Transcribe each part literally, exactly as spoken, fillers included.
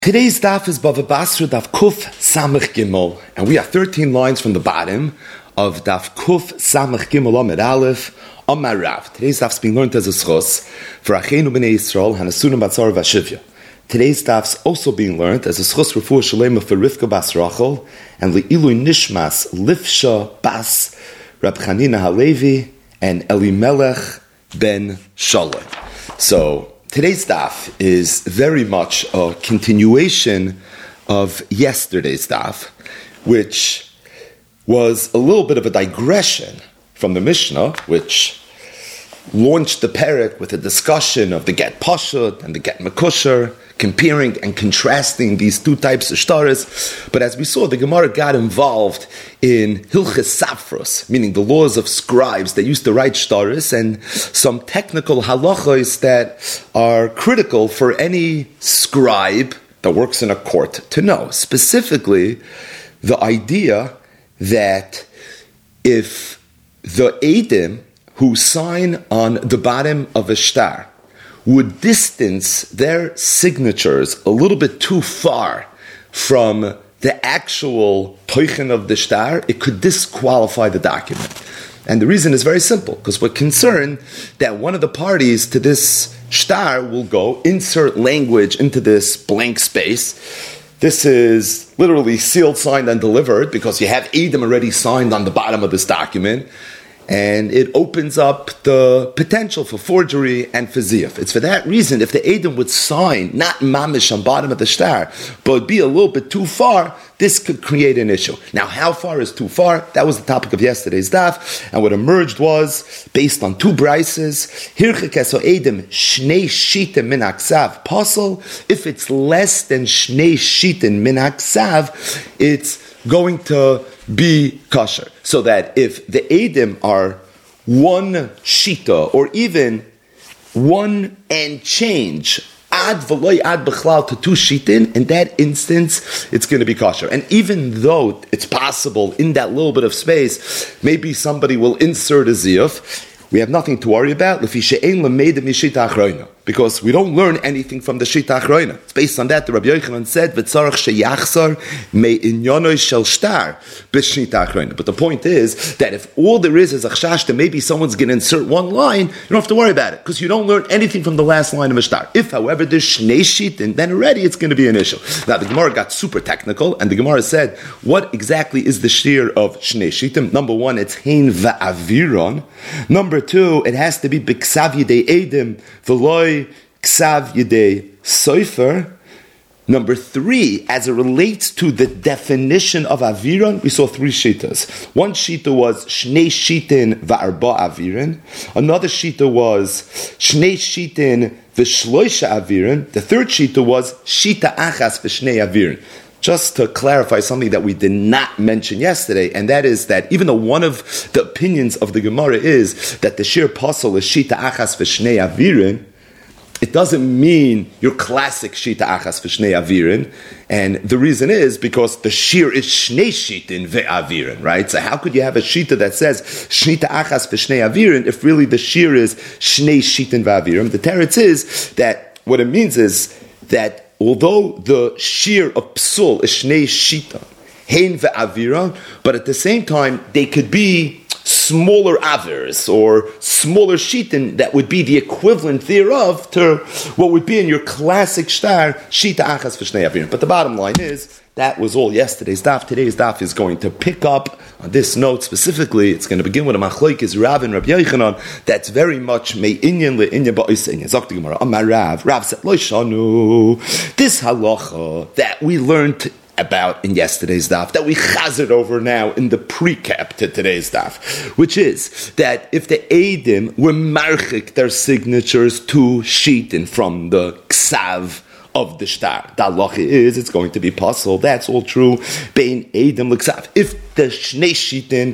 Today's daf is Bava Basra daf Kuf Samach Gimel, and we are thirteen lines from the bottom of daf Kuf Samach Gimel Amid Aleph Amar Rav. Today's daf is being learned as a schos for Achenu B'nei Yisrael Hanasunim Batzar Vashivya. Today's daf is also being learned as a schos refuah shalema for Rivka Bas Rachel and Le'ilu Nishmas Lifsha Bas Rab Chanina Halevi and Elimelech ben Shalom. So today's daf is very much a continuation of yesterday's daf, which was a little bit of a digression from the Mishnah, which launched the perek with a discussion of the get pashut and the get mekusher, comparing and contrasting these two types of shtaris. But as we saw, the Gemara got involved in hilchas safros, meaning the laws of scribes that used to write shtaris, and some technical halachos that are critical for any scribe that works in a court to know. Specifically, the idea that if the eidim who sign on the bottom of a shtar would distance their signatures a little bit too far from the actual toichen of the shtar, it could disqualify the document. And the reason is very simple, because we're concerned that one of the parties to this shtar will go insert language into this blank space. This is literally sealed, signed, and delivered, because you have eidim already signed on the bottom of this document. And it opens up the potential for forgery and for ziyuf. It's for that reason, if the eidim would sign, not mamish on bottom of the shtar, but would be a little bit too far, this could create an issue. Now, how far is too far? That was the topic of yesterday's daf. And what emerged was, based on two brises, hirchikeso eidim shnei shitim min aksav pasol. If it's less than shnei shitim min aksav, it's going to be kosher. So that if the eidim are one shita, or even one and change, ad v'loy ad b'chlal to two shitin, in that instance, it's going to be kosher. And even though it's possible in that little bit of space, maybe somebody will insert a ziyuf, we have nothing to worry about, because we don't learn anything from the Shita Achroina. It's based on that the Rabbi Yochanan said, "V'tzarach sheyachzar me'inyanoi shel shtar b'Shita Achroina." But the point is that if all there is is a chashash that maybe someone's going to insert one line, you don't have to worry about it, because you don't learn anything from the last line of a shtar. If, however, there's shnei shitin, then already it's going to be an issue. Now the Gemara got super technical, and the Gemara said, what exactly is the shir of shnei shitim? Number one, it's hein va'aviron. Number two, it has to be b'ksav yidei edim v'loy ksav yidei sofer. Number three, as it relates to the definition of aviron, we saw three shitas. One shita was shnei shitin va'arba aviron. Another shita was shnei shitin v'shloisha aviron. The third shita was shita achas v'shnei aviron. Just to clarify something that we did not mention yesterday, and that is that even though one of the opinions of the Gemara is that the shir pasal is shita achas v'shnei avirin, it doesn't mean your classic shita achas v'shnei avirin, and the reason is because the shir is shnei shitin ve'avirin, right? So how could you have a shita that says shita achas v'shnei avirin if really the shir is shnei shitin ve'avirin? The teretz is that what it means is that although the shir of psul is shnei shita, hein ve'avira, but at the same time they could be smaller avers or smaller shitin that would be the equivalent thereof to what would be in your classic shtar shita achas v'shnei avirim. But the bottom line is that was all yesterday's daf. Today's daf is going to pick up on this note specifically. It's going to begin with a machlokes Rav and Rabbi Yochanan that's very much me'inyan le'inyan ba'osinyan. Zok the Gemara, Amar Rav. Rav said, Lo shanu. This halacha that we learned about in yesterday's daf, that we chazed over now in the pre-cap to today's daf, which is that if the eidim were marchik their signatures to shitin from the ksav of the shtar, the halacha is it's going to be possible. That's all true. Bein eidim l'ksav. If the shnei shitin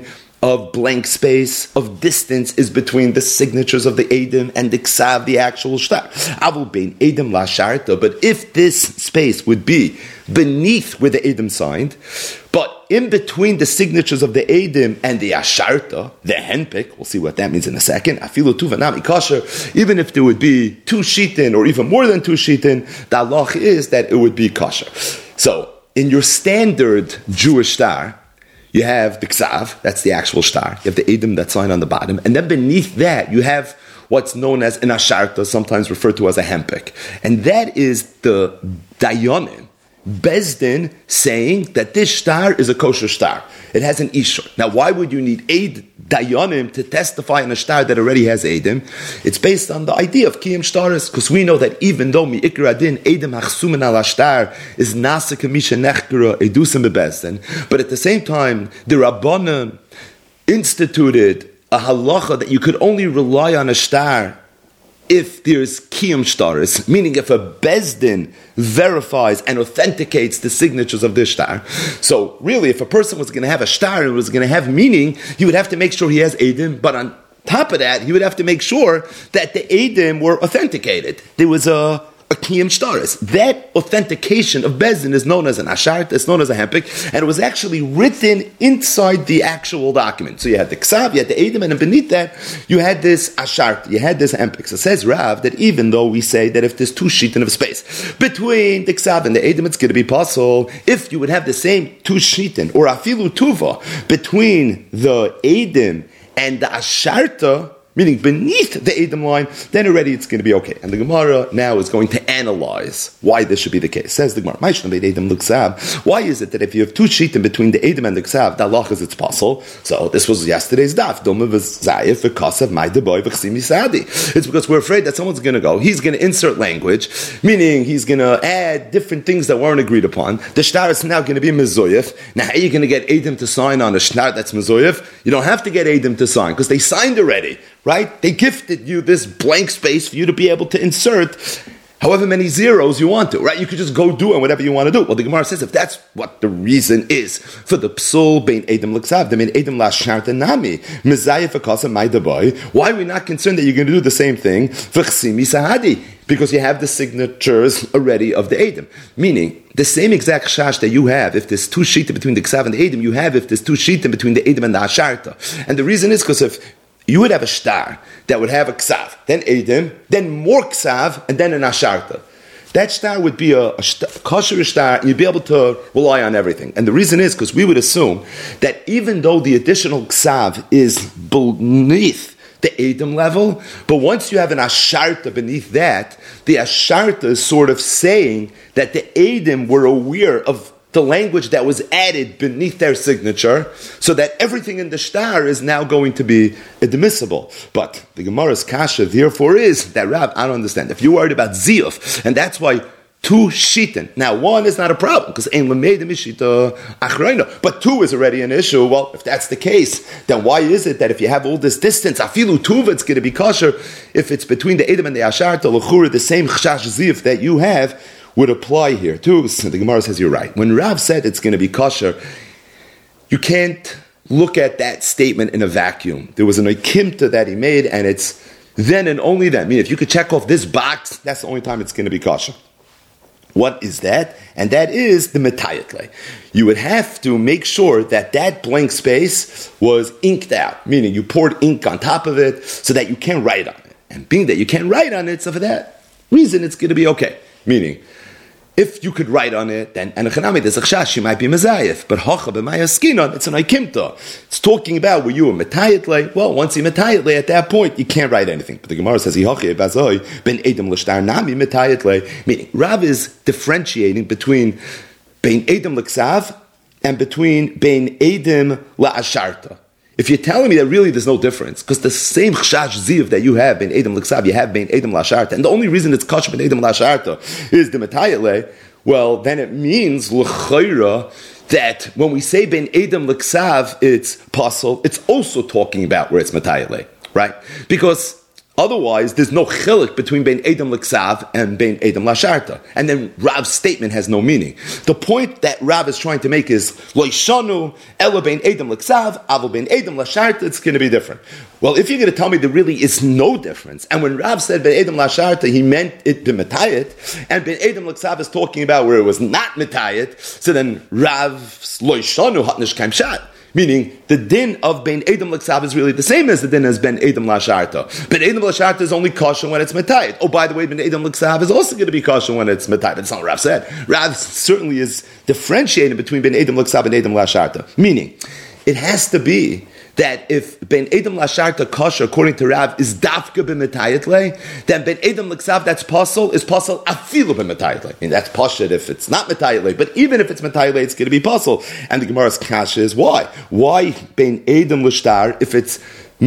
of blank space, of distance is between the signatures of the Eidim and the Ksav, the actual shtar. Avul bein Eidim la sharta, but if this space would be beneath where the Eidim signed, but in between the signatures of the Eidim and the Asharta, the Henpik, we'll see what that means in a second, Afilu Tuva Nami Kasher, even if there would be two Shitin or even more than two Shitin, the halach is that it would be Kasher. So, in your standard Jewish star, you have the Ksav, that's the actual star. You have the Eidim that's signed on the bottom. And then beneath that, you have what's known as an Asharta, sometimes referred to as a Hempik. And that is the Dayanim, Bezdin, saying that this star is a kosher star. It has an Ishur. Now, why would you need Eid Dayanim to testify on a star that already has Eidim? It's based on the idea of Kiyam Shtaris, because we know that even though Mi'ikra Adin Eidim Hachsumen al Ashtar is Nasa Kamisha Nechkura Edusim Bebezdin, but at the same time, the Rabbanim instituted a halacha that you could only rely on a star if there's kiyum shtaris, meaning if a bezdin verifies and authenticates the signatures of this star. So really, if a person was going to have a star and it was going to have meaning, he would have to make sure he has Eidim, but on top of that, he would have to make sure that the Eidim were authenticated. There was a a kiyum shtaris. That authentication of Bezdin is known as an ashart, it's known as a hempik, and it was actually written inside the actual document. So you had the ksav, you had the Eidim, and beneath that, you had this ashart, you had this hempik. So it says Rav that even though we say that if there's two shitin of space between the ksav and the Eidim, it's going to be possible. If you would have the same two shitin, or afilu tuva, between the Eidim and the asharta, meaning beneath the Eidim line, then already it's going to be okay. And the Gemara now is going to analyze why this should be the case. Says the Gemara, why is it that if you have two shitim between the Eidim and the Ksav, the halach is it's possible? So this was yesterday's daf. It's because we're afraid that someone's going to go, he's going to insert language, meaning he's going to add different things that weren't agreed upon. The shtar is now going to be mezoyef. Now how are you going to get Eidim to sign on a shtar that's mezoyef? You don't have to get Eidim to sign, because they signed already. Right? They gifted you this blank space for you to be able to insert however many zeros you want to, right? You could just go do it whatever you want to do. Well, the Gemara says if that's what the reason is for the psul bein Eidim l'ksav, the bein Eidim l'asharta nami, mezayef akasa maidaboy, why are we not concerned that you're going to do the same thing for chsimi sahadi? Because you have the signatures already of the Eidim. Meaning, the same exact shash that you have, if there's two shita between the ksav and the Eidim, you have if there's two shita between the Eidim and the asharta. And the reason is because if you would have a star that would have a ksav, then Eidim, then more ksav, and then an asharta. That star would be a, a kosher star, and you'd be able to rely on everything. And the reason is because we would assume that even though the additional ksav is beneath the Eidim level, but once you have an asharta beneath that, the asharta is sort of saying that the Eidim were aware of the language that was added beneath their signature, so that everything in the shtar is now going to be admissible. But the Gemara's kasha, therefore, is that, Rav, I don't understand. If you're worried about ziyuf, and that's why two shitin. Now, one is not a problem, because ein lemeidim ishita achrayna, but two is already an issue. Well, if that's the case, then why is it that if you have all this distance, afilu tuva, it's going to be kosher, if it's between the Eidim and the asharta, l'chura, the same chashash ziyuf that you have, would apply here too. So the Gemara says you're right. When Rav said it's going to be kosher, you can't look at that statement in a vacuum. There was an ikimta that he made, and it's then and only then. I mean, if you could check off this box, that's the only time it's going to be kosher. What is that? And that is the metayatle. You would have to make sure that that blank space was inked out, meaning you poured ink on top of it so that you can write on it. And being that you can't write on it, so for that reason it's going to be okay. Meaning, if you could write on it, then anachanami there's a chash, you might be mezayef. But hacha b'mayaskinon, it's an aikimta. It's talking about were you a metayatle? Well, once you metayatle, at that point you can't write anything. But the Gemara says hihachi bazoi ben edom l'shtar nami metayatle. Meaning, Rav is differentiating between ben edom l'ksav and between ben edom la'asharta. If you're telling me that really there's no difference, because the same chashash ziv that you have in Eidim l'ksav, you have in Eidim l'asharta, and the only reason it's kosher in Eidim l'asharta is the metayatle, well, then it means l'chayra that when we say ben Eidim l'ksav, it's possible, it's also talking about where it's metayatle, right? Because Otherwise, there's no chilik between bein edom l'ksav and bein edom l'sharta. And then Rav's statement has no meaning. The point that Rav is trying to make is, loishanu, ela bein edom l'ksav, aval bein edom l'sharta, it's going to be different. Well, if you're going to tell me there really is no difference, and when Rav said bein edom l'sharta, he meant it to metayit, and bein edom l'ksav is talking about where it was not metayit, so then Rav's loishanu hatnish kaim shat. Meaning, the din of Ben Edom L'Ksav is really the same as the din as Ben Edom L'Asharta. Ben Edom L'Asharta is only kosher when it's metayit. Oh, by the way, Ben Edom L'Ksav is also going to be kosher when it's metayit. That's not what Rav said. Rav certainly is differentiating between Ben Edom L'Ksav and Edom L'Asharta. Meaning, it has to be that if Ben Edom L'Asharta kosher, according to Rav, is dafka b'metayit le, then Ben Edom L'Ksav that's pasul is pasul afilu b'metayit le. I mean, that's pashut if it's not metayit le, but even if it's metayit le, it's going to be pasul. And the Gemara's kasha is why? Why Ben Edom L'Shtar if it's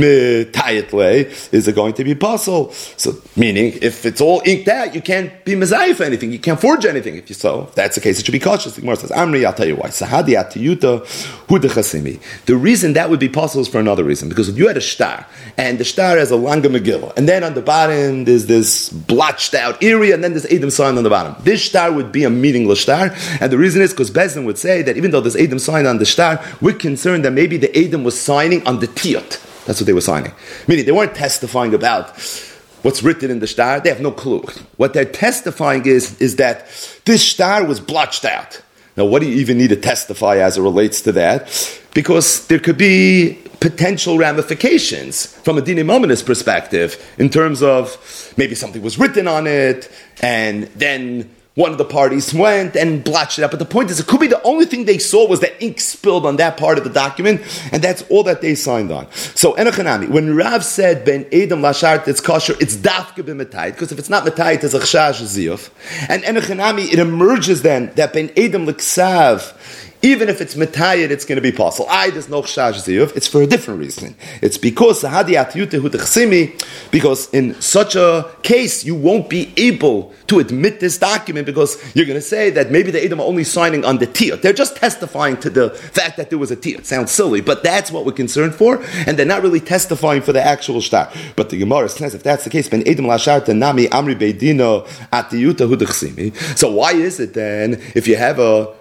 metayit le is it going to be pasul? So, meaning, if it's all inked out, you can't be mezayif for anything, you can't forge anything. If you so, if that's the case, it should be cautious. The Gemara says, Amri, I'll tell you why. Sahadi atiyuta hu dechasimi. The reason that would be possible is for another reason. Because if you had a shtar, and the shtar has a langa megillah, and then on the bottom there's this blotched out area, and then there's Edom sign on the bottom. This shtar would be a meaningless shtar, and the reason is because Bezdin would say that even though there's Edom sign on the shtar, we're concerned that maybe the Edom was signing on the tiyot. That's what they were signing. Meaning, they weren't testifying about what's written in the shtar. They have no clue. What they're testifying is, is that this shtar was blotched out. Now, what do you even need to testify as it relates to that? Because there could be potential ramifications from a Dinei Mamonis perspective in terms of maybe something was written on it, and then one of the parties went and blotched it out. But the point is, it could be the only thing they saw was that ink spilled on that part of the document, and that's all that they signed on. So, Enochanami, when Rav said, Ben Edom L'Ashart, it's kosher, it's dafke b'metayit, because if it's not metayit, it's a chshash ziyuf. And Enochanami, it emerges then that Ben Edom L'Ksav, even if it's metayit, it's going to be possible. I, there's no chshash ziyuf. It's for a different reason. It's because sahadi atiyutehu dechsimi, because in such a case, you won't be able to admit this document because you're going to say that maybe the Edom are only signing on the tiyut. They're just testifying to the fact that there was a tiyut. Sounds silly, but that's what we're concerned for, and they're not really testifying for the actual shtar. But the Gemara says, if that's the case, ben Edom lashar nami amri beidino atiyutehu dechsimi. So why is it then, if you have a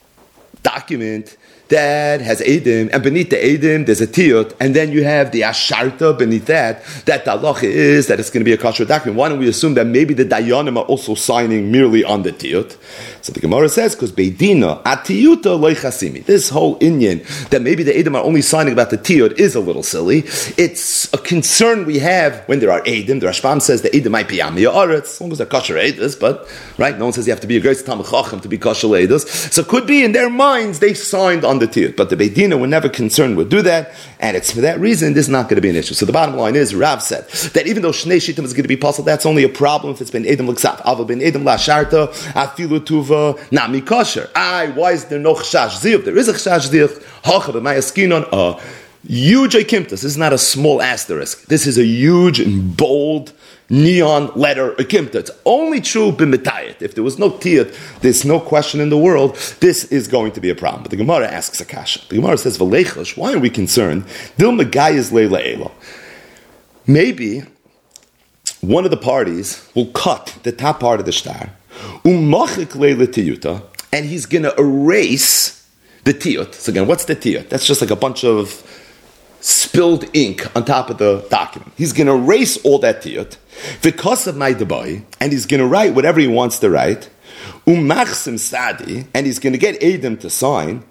document that has Edim, and beneath the Edim there's a Tiyut, and then you have the Asharta beneath that, that the halacha is that it's going to be a kosher document. Why don't we assume that maybe the Dayanim are also signing merely on the Tiyut? So the Gemara says, because Beidina, Atiyuta loichasimi. This whole inyan, that maybe the Edim are only signing about the Tiyut is a little silly. It's a concern we have when there are Edim. The Rashbam says the Edim might be Amiyah Aretz, as long as they're kosher Edus, but, right, no one says you have to be a great Talmud Chacham to be kosher Edus. So it could be in their minds they signed on the Tiyut, but the Beidina were never concerned would do that, and it's for that reason this is not going to be an issue. So the bottom line is, Rav said that even though Shnei Shittim is going to be possible, that's only a problem if it's been Edom L'Ksav. Aval ben Edom L'Asharta, Afilu Tuva, Nami Kosher. Aye, why is there no Chshash Ziyuv? There is a Chshash Ziyuv. Hacha b'mayaskinon, a huge Ekimtus. This is not a small asterisk. This is a huge and bold neon letter Ekimta. It's only true b'metayit. If there was no tiyat, there's no question in the world, this is going to be a problem. But the Gemara asks a kasha. The Gemara says, V'leichash, why are we concerned? Dil megayis leila elo. Maybe one of the parties will cut the top part of the shtar, umachik leila tiyuta, and he's going to erase the tiyut. So again, what's the tiyut? That's just like a bunch of spilled ink on top of the document. He's going to erase all that tiyut, because of my debai, and he's going to write whatever he wants to write, umachsim sadi, and he's going to get Edom to sign,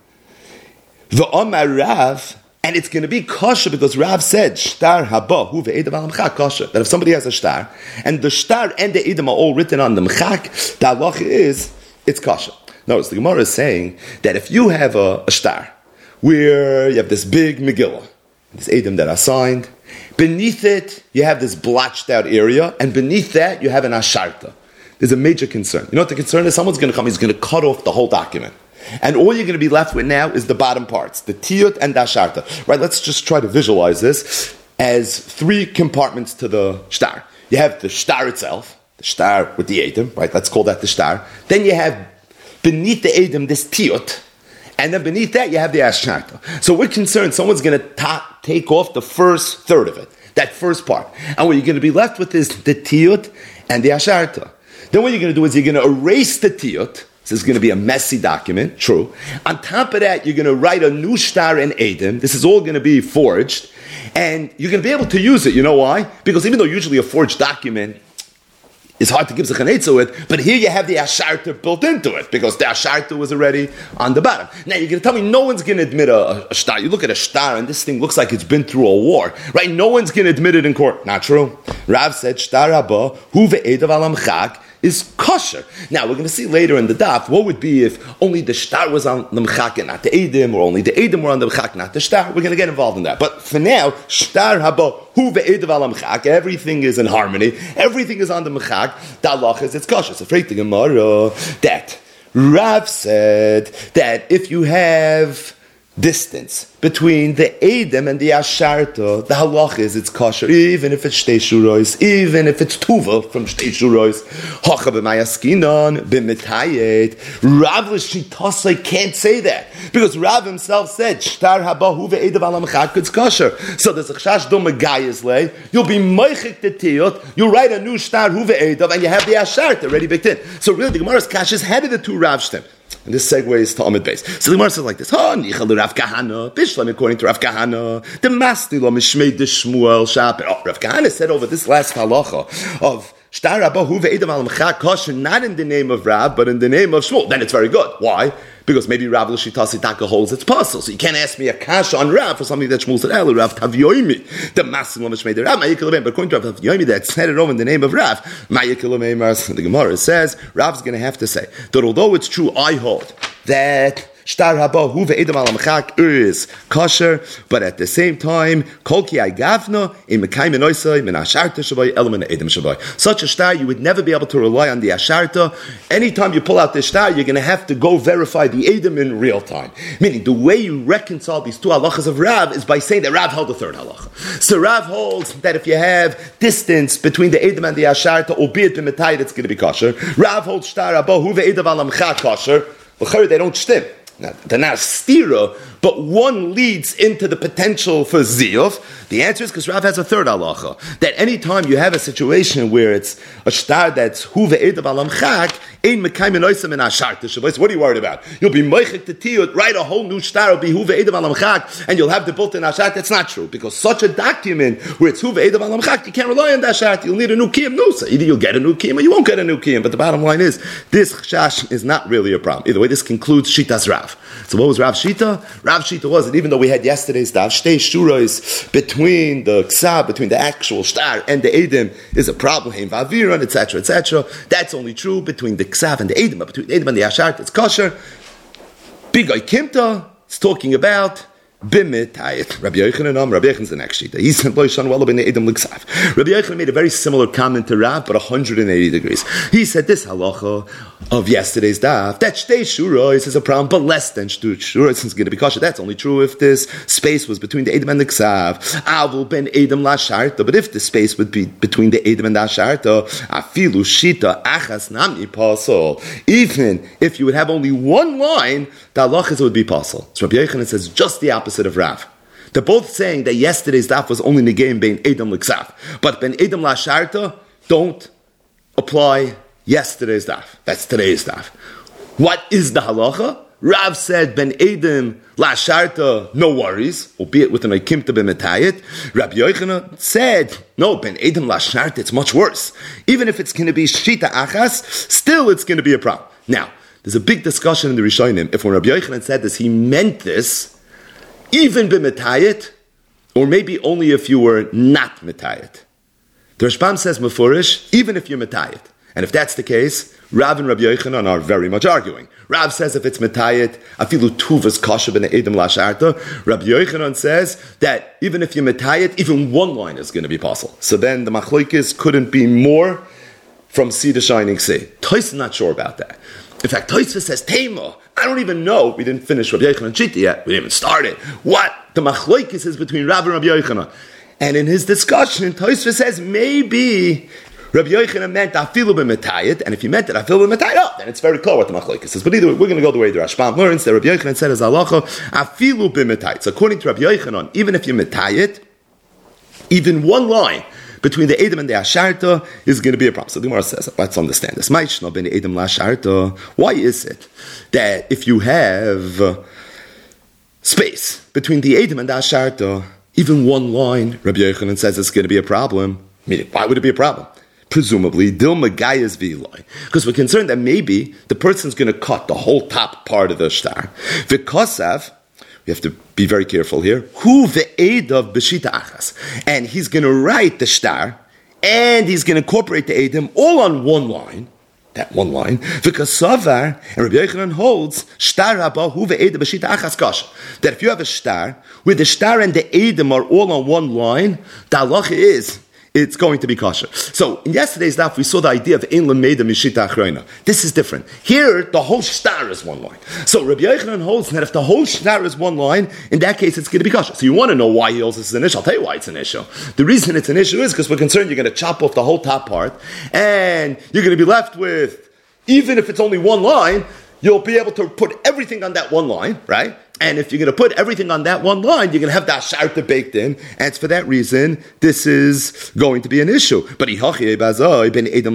v'omar Rav, and it's going to be kosher because Rav said, shtar haba hu ve'edom al mchak kosher, that if somebody has a shtar, and the shtar and the Edom are all written on the mchak, the halacha is, it's kosher. Notice, the Gemara is saying that if you have a, a shtar, where you have this big Megillah, these Edom that are signed, beneath it, you have this blotched out area, and beneath that, you have an asharta. There's a major concern. You know what the concern is? Someone's going to come, he's going to cut off the whole document. And all you're going to be left with now is the bottom parts, the tiyut and the asharta. Right, let's just try to visualize this as three compartments to the shtar. You have the shtar itself, the shtar with the Edom, right, let's call that the shtar. Then you have, beneath the Edom, this tiyut, and then beneath that, you have the asharta. So we're concerned someone's going to ta- take off the first third of it. that first part. And what you're going to be left with is the tiyut and the asharta. Then what you're going to do is you're going to erase the tiyut. This is going to be a messy document, true. On top of that, you're going to write a new shtar in Edom. This is all going to be forged. And you're going to be able to use it. You know why? Because even though usually a forged document is hard to give sich an eitzah with, but here you have the asharta built into it, because the asharta was already on the bottom. Now you're going to tell me no one's going to admit a, a shtar. You look at a shtar and this thing looks like it's been through a war, right? No one's going to admit it in court. Not true. Rav said, shtar haba hu ve'edav alam chak is kosher. Now we're going to see later in the daf what would be if only the shtar was on the mechak and not the edim, or only the edim were on the mechak, not the shtar. We're going to get involved in that. But for now, shtar haba hu ve'edav alam chak, everything is in harmony. Everything is on the mechak. The halach is it's kosher. So afraid the Gemara that Rav said that if you have distance between the Edom and the Asharta, the halach is it's kosher, even if it's Shtei Shurois, even if it's Tuva from Shtei Shurois. Hocha b'mayaskinon b'mitayet. Rav l'shitosai can't say that, because Rav himself said shtar habahu ve'edav alam chak, it's kosher. So there's a chash do megayis lay. You'll be moichik the tiyot. You write a new shtar hu ve'edav, and you have the Asharta already baked in. So really, the Gemara's kash is head of the two Rav stem. And this segues to Amid Beis. So the Gemara says like this: "Ha nichalu Rav Kahana, Bishlam according to Rav Kahana, the Masni lo mishmei de Shmuel Shaper." Oh, Rav Kahana said over this last halacha of shtar habahu ve'edav alam chak kosher, not in the name of Rav, but in the name of Shmuel. Then it's very good. Why? Because maybe Rav l'shitasi taka holds its puzzle. So you can't ask me a kasha on Rav for something that Shmuel said, "Elu Rav Tavyoimi, the Masni lo mishmei de Rav ma'yikilamim." But according to Rav Tavyoimi, that said it over in the name of Rav ma'yikilamim. The Gemara says Rav's going to have to say that although it's true, I hold that shtar haba hu ve'edam alam chak is kosher, but at the same time, kol ki agavna in mekayim enoisai min asharta shavai elam edam shavai. Such a shtar, you would never be able to rely on the asharta. Anytime you pull out the shtar, you're going to have to go verify the edam in real time. Meaning, the way you reconcile these two halachas of Rav is by saying that Rav held the third halacha. So Rav holds that if you have distance between the edam and the asharta, albeit b'metayit, it's going to be kosher. Rav holds shtar haba hu ve'edam alam chak kosher. They don't stim. Now, they're not stira, but one leads into the potential for ziyuf. The answer is because Rav has a third halacha, that any time you have a situation where it's a shtar that's hu ve'edav alam chak, ein mekayim enoisam in asharta shavos. What are you worried about? You'll be moichik to tiyut, write a whole new shtar, will be hu ve'edav alam chak, and you'll have the built-in asharta. That's not true, because such a document where it's hu ve'edav alam chak, you can't rely on the asharta. You'll need a new kiyum nusa. Either you'll get a new kiyum or you won't get a new kiyum. But the bottom line is, this chash is not really a problem. Either way, this concludes Shitas Rav. So what was Rav Shita? Rav Shita was that even though we had yesterday's daf, shtei shuros between the ksab, between the actual shtar and the edim is a problem, heim v'aviran, et cetera, et cetera. That's only true between the ksab and the edim, but between the edim and the ashart, it's kosher. Bigay Kimta is talking about Bimitayit. Rabbi Yochanan, Rabbi Yochanan is the next sheet. He said, Rabbi Yochanan made a very similar comment to Rav, but one hundred eighty degrees. He said this halacha of yesterday's daf, that shtei shuros is a problem, but less than shtei shuros is going to be kosher. That's only true if this space was between the Edom and the Ksav. Avul ben Edom la sharta. But if the space would be between the Edom and the Asharta, afilu shita achas nami pasol. Even if you would have only one line, the halachas would be pasol. So Rabbi Yochanan says just the opposite of Rav. They're both saying that yesterday's daf was only negaim ben Edom l'ksav, but ben Edom la sharta don't apply yesterday's daf. That's today's daf. What is the halacha? Rav said ben Edom la sharta, no worries, albeit with an aikimta b'metayit. Rabbi Yochanan said no, ben Edom la sharta, it's much worse. Even if it's going to be shita achas, still it's going to be a problem. Now, there's a big discussion in the Rishonim if when Rabbi Yochanan said this, he meant this even b'metayit, or maybe only if you were not metayit. The Rashbam says mefurish, even if you're metayit. And if that's the case, Rav and Rabbi Yochanan are very much arguing. Rav says if it's metayit, afilu tuvas kasha ben edom lasharta. Rabbi Yochanan says that even if you're metayit, even one line is going to be possible. So then the machlokes couldn't be more from sea to shining sea. Toys is not sure about that. In fact, Tosfos says Tema. I don't even know. We didn't finish Rabbi Yochanan Shita yet. We didn't even start it. What the machlokes is between Rav and Rabbi Yochanan. And in his discussion, Tosfos says maybe Rabbi Yochanan meant afilu b'metayit, and if he meant it afilu b'metayit, oh, then it's very clear what the machlokes is. But either way, we're going to go the way the Rashbam learns that Rabbi Yochanan said as halacha afilu b'metayit. So according to Rabbi Yochanan, even if you're metayit, even one line between the Edom and the Asharta is going to be a problem. So the Gemara says, let's understand this. Why is it that if you have uh, space between the Edom and the Asharta, even one line, Rabbi Yochanan says it's going to be a problem? Meaning, why would it be a problem? Presumably, Dilma Gaias Viloi. Because we're concerned that maybe the person's going to cut the whole top part of the shtar. V'kosav, we have to be very careful here. Hu ve'edav b'shita achas. And he's going to write the shtar, and he's going to incorporate the edim all on one line. That one line. V'kasavar, and Rabbi Yochanan holds, shtar haba hu ve'edav b'shita achas kasha. That if you have a shtar, where the shtar and the edim are all on one line, the halacha is, it's going to be kosher. So, in yesterday's daf, we saw the idea of Ein L'meida Mishita Achreina. This is different. Here, the whole shtar is one line. So, Rabbi Yochanan holds that if the whole shtar is one line, in that case, it's going to be kosher. So, you want to know why he holds this is an issue. I'll tell you why it's an issue. The reason it's an issue is because we're concerned you're going to chop off the whole top part, and you're going to be left with, even if it's only one line, you'll be able to put everything on that one line, right? And if you're going to put everything on that one line, you're going to have the asharta baked in. And it's for that reason, this is going to be an issue. But then even ben Edom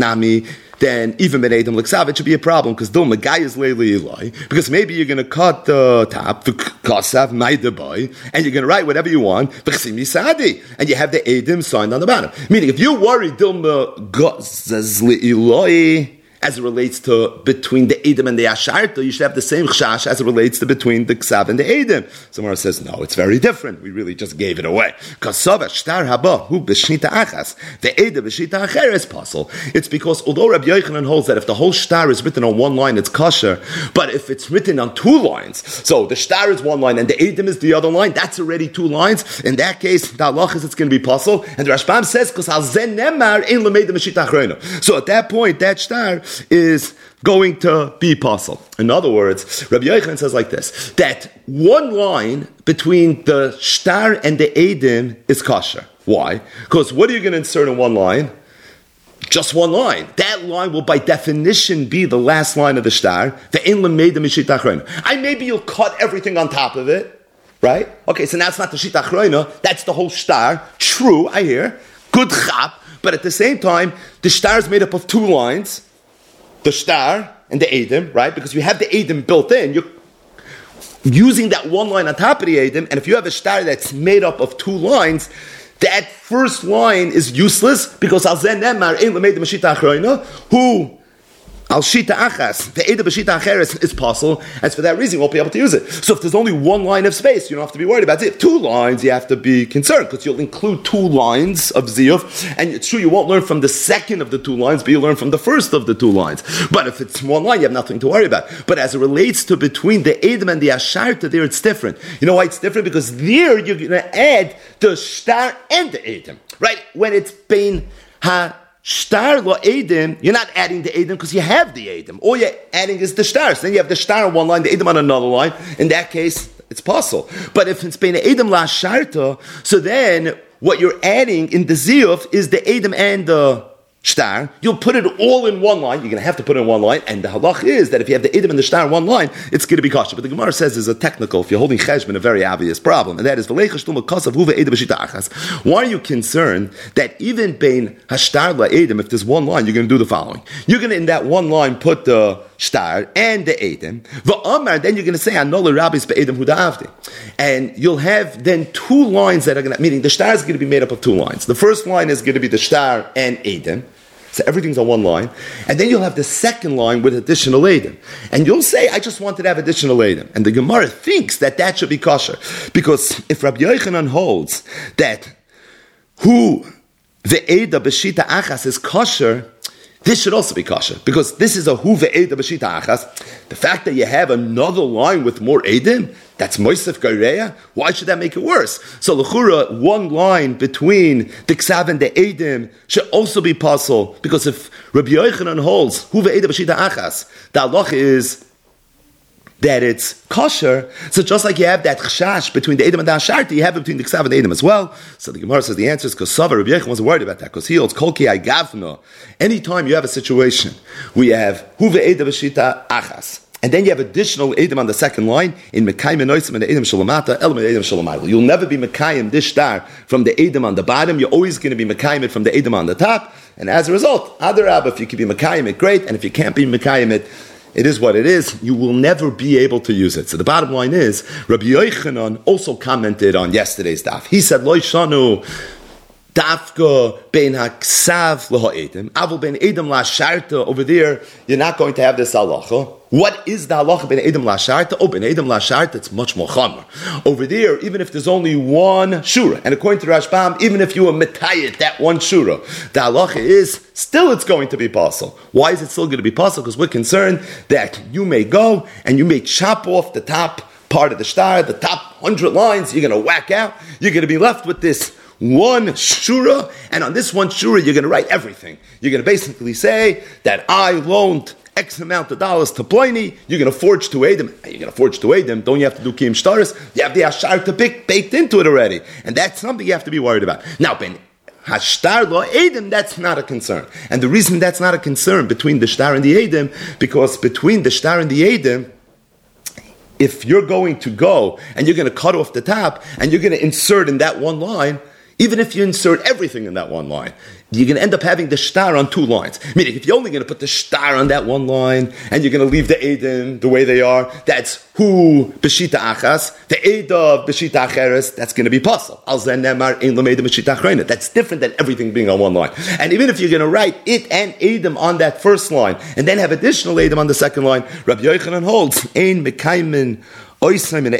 l'ksav, it should be a problem, because Dil Magai is leili Eloi. Because maybe you're going to cut the top, the kasav maidabai, and you're going to write whatever you want, and you have the Edom signed on the bottom. Meaning, if you worry Dil Magai Eloi, as it relates to between the Edom and the Asharta, you should have the same chash as it relates to between the Ksav and the Edom. Somewhere says, no, it's very different. We really just gave it away. Kasava shtar haba hu b'shnita achas, the Edom b'shnita acher is possible. It's because although Rabbi Yochanan holds that if the whole shtar is written on one line, it's kosher, but if it's written on two lines, so the shtar is one line and the Edom is the other line, that's already two lines. In that case, the halach is it's going to be possible. And the Rashbam says, because al zen nemar ein l'meida b'shnita achreina. So at that point, that shtar is going to be possible. In other words, Rabbi Yochanan says like this, that one line between the shtar and the edim is kosher. Why? Because what are you going to insert in one line? Just one line. That line will by definition be the last line of the shtar. The ein l'meida mishita achreina. I maybe you'll cut everything on top of it, right? Okay, so now it's not the shita achreina, that's the whole shtar. True, I hear. Good chap. But at the same time, the shtar is made up of two lines. The shtar and the edim, right? Because you have the edim built in, you're using that one line on top of the edim, and if you have a shtar that's made up of two lines, that first line is useless, because al zen nemar ein l'meida mishita achreina, who al shita achas, the edim b'shita acheres is possible, and for that reason you won't be able to use it. So if there's only one line of space, you don't have to be worried about it. If two lines, you have to be concerned, because you'll include two lines of ziyuf, and it's true you won't learn from the second of the two lines, but you learn from the first of the two lines. But if it's one line, you have nothing to worry about. But as it relates to between the edim and the asharta, there it's different. You know why it's different? Because there you're going to add the shtar and the edim, right? When it's bein ha shtar lo edim, you're not adding the edim because you have the edim. All you're adding is the shtar. So then you have the shtar on one line, the edim on another line. In that case, it's possible. But if it's bein edim la sharta, so then what you're adding in the ziyuf is the edim and the shtar. You'll put it all in one line. You're going to have to put it in one line. And the halach is that if you have the edim and the shtar in one line, it's going to be kosher. But the Gemara says there's a technical, if you're holding cheshbon, a very obvious problem. And that is, why are you concerned that even bein hashtar la'edim, if there's one line, you're going to do the following. You're going to, in that one line, put the shtar and the edim. V'amar, then you're going to say, Anola rabbis be'edim huda'avdi. And you'll have then two lines that are going to, meaning the shtar is going to be made up of two lines. The first line is going to be the shtar and edim. So everything's on one line. And then you'll have the second line with additional edim. And you'll say, I just wanted to have additional edim. And the Gemara thinks that that should be kosher. Because if Rabbi Yochanan holds that who the eda b'shita achas is kosher, this should also be kosher, because this is a hu ve'eda b'shita achas. The fact that you have another line with more edim, that's moisef gaireya. Why should that make it worse? So l'chura, one line between the ksav and the edim should also be possible, because if Rabbi Yochanan holds hu ve'eda b'shita achas, the halach is that it's kosher. So just like you have that chashash between the edim and the asharti, you have it between the ksav and the edim as well. So the Gemara says the answer is because Sava Rabbi Yochanan wasn't worried about that, because he holds kol ki gavna. Anytime you have a situation where you have hu ve'eda b'shita achas And then you have additional Edom on the second line, in Mekayim and Oisim and the Edom Shalamata, Elam and Edom Shalamayla. You'll never be Mekayim this star from the Edom on the bottom, you're always going to be Mekayim it from the Edom on the top, and as a result, Adarab, if you can be Mekayim it, great, and if you can't be Mekayim it, it is what it is. You will never be able to use it. So the bottom line is, Rabbi Yochanan also commented on yesterday's daf. He said, Lo Shanu Dafka ben haksav laha'edim, avul ben edom la'sharta. Over there, you're not going to have this halacha. What is the halacha ben edom la'sharta? Oh, ben edom la'sharta, it's much more chamor. Over there, even if there's only one shura, and according to Rashbam, even if you were metayit that one shura, the halacha is still it's going to be possible. Why is it still going to be possible? Because we're concerned that you may go and you may chop off the top part of the star, the top hundred lines. You're going to whack out. You're going to be left with this one shura, and on this one shura, you're going to write everything. You're going to basically say that I loaned X amount of dollars to Pliny. You're going to forge to Edom. You're going to forge to Edom. Don't you have to do Kiyum Shtaris? You have the Ashar to pick baked into it already, and that's something you have to be worried about. Now, Ben Hashtar lo Edom, that's not a concern, and the reason that's not a concern between the Shtar and the Edom, because between the Shtar and the Edom, if you're going to go and you're going to cut off the top and you're going to insert in that one line, even if you insert everything in that one line, you're going to end up having the shtar on two lines. Meaning, if you're only going to put the shtar on that one line, and you're going to leave the Edom the way they are, that's who b'shita achas, the Edav b'shita acheres, that's going to be puzzle. Al zen nemar ein l'meidem b'shita achrayna. That's different than everything being on one line. And even if you're going to write it and Edom on that first line, and then have additional Edom on the second line, Rabbi Yochanan holds, ein mekaymin and for that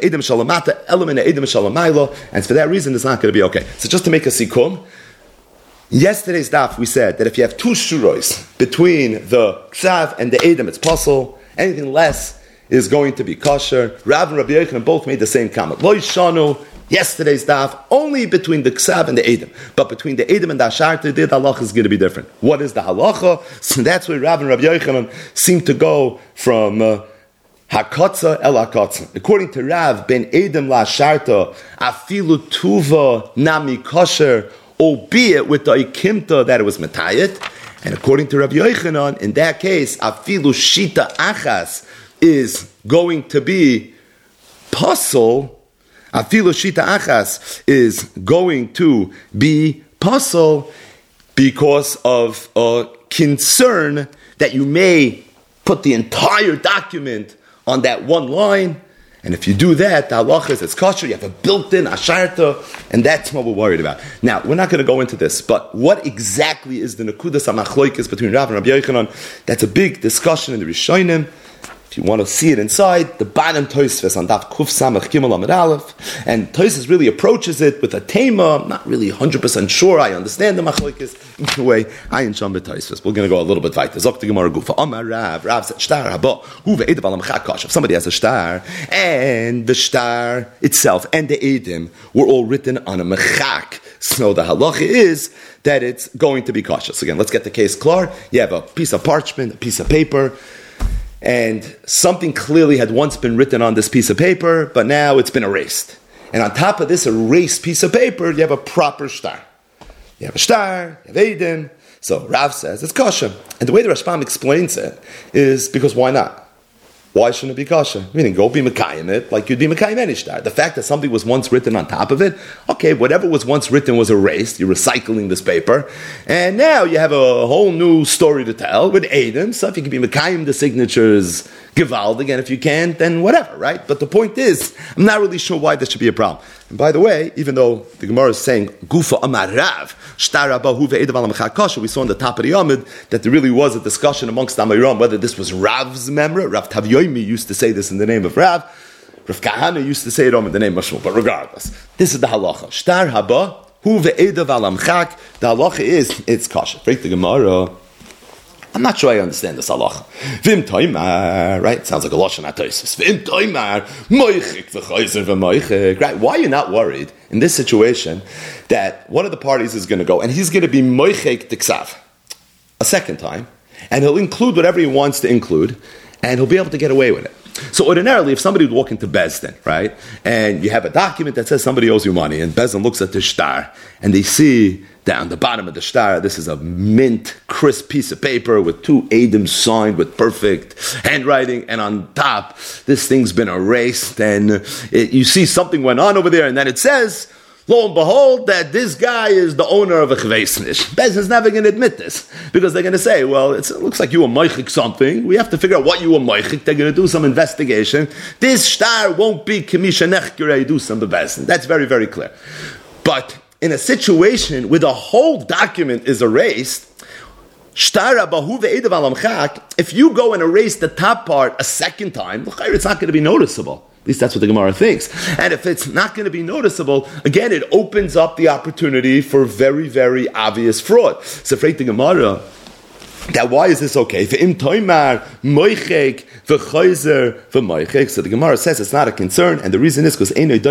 reason, it's not going to be okay. So just to make a sikum, yesterday's daf we said that if you have two shuros between the ksav and the edom, it's puzzle. Anything less is going to be kosher. Rav and Rabbi Yochanan both made the same comment. Lo yishanu, yesterday's daf, only between the ksav and the edom, but between the edom and the asharta, the halacha is going to be different. What is the halacha? So that's where Rav and Rabbi Yochanan seem to go from. Uh, Hakotza el hakotza. According to Rav, ben Edom la sharta, afilu tuva nami kosher, albeit with the ikimta that it was metayit. And according to Rabbi Yochanan, in that case, afilu shita achas is going to be puzzle. Afilu shita achas is going to be puzzle because of a concern that you may put the entire document on that one line, and if you do that, the halacha is it's kosher, you have a built-in asharta, and that's what we're worried about. Now, we're not going to go into this, but what exactly is the nekudas hamachloikis between Rav and Rabbi Yochanan? That's a big discussion in the Rishonim. If you want to see it inside, the bottom Tosfos on Daf Kuf Samach Gimel Amud Aleph, and Tosfos really approaches it with a tema. I'm not really one hundred percent sure I understand the machlokes. In a way, I and Sham Tosfos. We're going to go a little bit weiter. Zok the Gemara Gufa Amar Rav. Rav said shtar haba hu ve'edav al mechak kash. If somebody has a shtar and the shtar itself and the edim were all written on a mechak, so the halacha is that it's going to be cautious. Again, let's get the case clear. You have a piece of parchment, a piece of paper, and something clearly had once been written on this piece of paper, but now it's been erased. And on top of this erased piece of paper, you have a proper shtar. You have a shtar, you have Edom. So Rav says it's kosher. And the way the Rashbam explains it is because why not? Why shouldn't it be kosher? Meaning, go be Mekayim it like you'd be Mekayim any shtar. The fact that something was once written on top of it, okay, whatever was once written was erased. You're recycling this paper. And now you have a whole new story to tell with Edom. So if you can be Mekayim the signatures, Gewalt, again, if you can't, then whatever, right? But the point is, I'm not really sure why this should be a problem. And by the way, even though the Gemara is saying, Gufa Amar Rav, Shtar Abahu ve'edav al mechak kasher, we saw in the top of the Yamid that there really was a discussion amongst Amiram whether this was Rav's memra. Rav Tavyoimi used to say this in the name of Rav. Rav Kahana used to say it in the name of Shmuel. But regardless, this is the halacha. Shtar Haba, hu ve'edav al mechak. The halacha is, it's kasher. Break the Gemara. I'm not sure I understand this halacha. Vim toimar, right? Sounds like a lashon hatosis. Vim toimar, moichik v'chayzer v'moichik. Right? Why are you not worried in this situation that one of the parties is going to go and he's going to be moichik tiksav a second time, and he'll include whatever he wants to include, and he'll be able to get away with it. So ordinarily, if somebody would walk into Bezdin, right, and you have a document that says somebody owes you money, and Bezdin looks at the shtar, and they see down the bottom of the shtar, this is a mint, crisp piece of paper with two Eidim signed with perfect handwriting, and on top, this thing's been erased, and it, you see something went on over there, and then it says, lo and behold, that this guy is the owner of a chveisnish. Bezdin's never going to admit this, because they're going to say, well, it's, it looks like you were moichik something. We have to figure out what you were moichik. They're going to do some investigation. This shtar won't be k'misha nechgerei do some Bezdin. That's very, very clear. But in a situation where the whole document is erased, if you go and erase the top part a second time, it's not going to be noticeable. At least that's what the Gemara thinks. And if it's not going to be noticeable, again, it opens up the opportunity for very, very obvious fraud. So, for the Gemara, that why is this okay? So the Gemara says it's not a concern, and the reason is because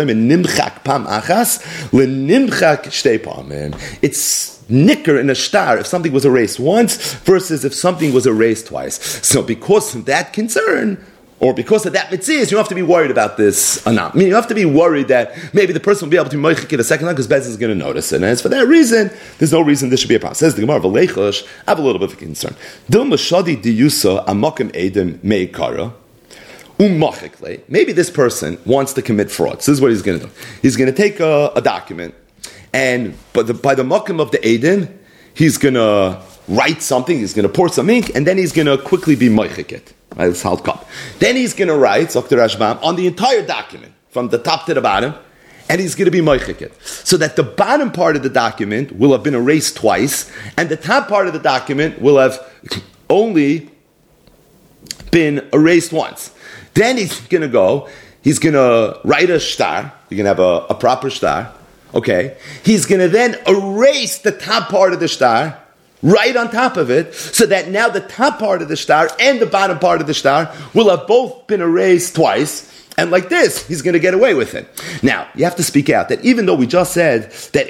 it's nicker in a shtar if something was erased once versus if something was erased twice. So because of that concern, or because of that mitzvah, you don't have to be worried about this anam. I mean, you have to be worried that maybe the person will be able to moichik it a second time because Bezdin is going to notice it. And as for that reason, there's no reason this should be a problem. Says the Gemara, V'leichosh, I have a little bit of a concern. Dil mashadi diyusa amakim edim meikara umachikle. Maybe this person wants to commit fraud. So this is what he's going to do. He's going to take a, a document, and but the, by the makim of the edim, he's going to write something, he's going to pour some ink, and then he's going to quickly be moichik it. Right, it's held cup. Then he's going to write, Doctor Rashbam, on the entire document, from the top to the bottom, and he's going to be moichik it. So that the bottom part of the document will have been erased twice, and the top part of the document will have only been erased once. Then he's going to go, he's going to write a shtar, you're going to have a, a proper shtar, okay? He's going to then erase the top part of the shtar, right on top of it, so that now the top part of the shtar and the bottom part of the shtar will have both been erased twice, and like this, he's going to get away with it. Now, you have to speak out that even though we just said that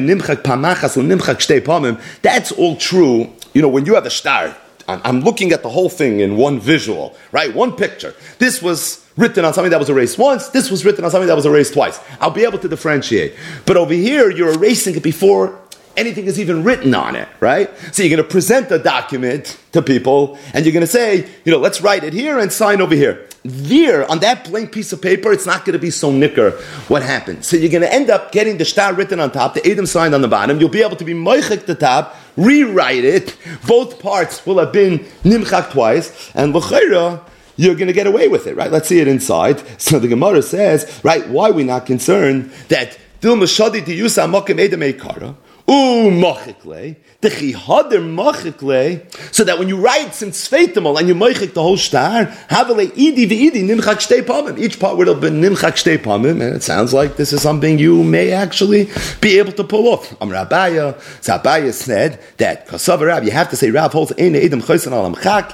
that's all true, you know, when you have a shtar, I'm looking at the whole thing in one visual, right? One picture. This was written on something that was erased once, this was written on something that was erased twice. I'll be able to differentiate. But over here, you're erasing it before anything is even written on it, right? So you're going to present the document to people, and you're going to say, you know, let's write it here and sign over here. There, on that blank piece of paper, it's not going to be so nicker what happened. So you're going to end up getting the shtar written on top, the Edom signed on the bottom. You'll be able to be moichik the top, rewrite it. Both parts will have been nimchak twice, and l'chayra, you're going to get away with it, right? Let's see it inside. So the Gemara says, right, why are we not concerned that dil mashadi to use amakim edom eikara? Ooh, machikle, the chihader machikle, so that when you write some tzveitimal and you machik the whole shtar, havale idi v'idi nimchak shtei pamim. Each part would have been nimchak shtei pamim, and it sounds like this is something you may actually be able to pull off. Am Rabaya, Zabaya said that kasav Rab, you have to say Rab holds ein edem chaysan alam chak.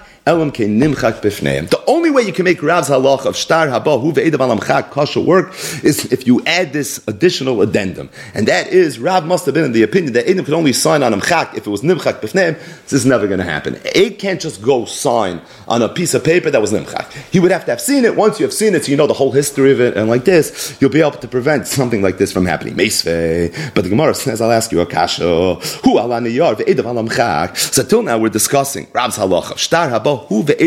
The only way you can make Rav's halach of shtar haba hu ve'edav alam chak kasha work is if you add this additional addendum, and that is Rav must have been in the opinion that Edom could only sign on amchak if it was nimchak b'fneim. This is never going to happen. It can't just go sign on a piece of paper that was nimchak. He would have to have seen it. Once you have seen it, so you know the whole history of it, and like this, you'll be able to prevent something like this from happening. Meisvei, but the Gemara says, "I'll ask you a kasha hu ala niyar ve'edav alam chak." So till now we're discussing Rav's halach of shtar haba.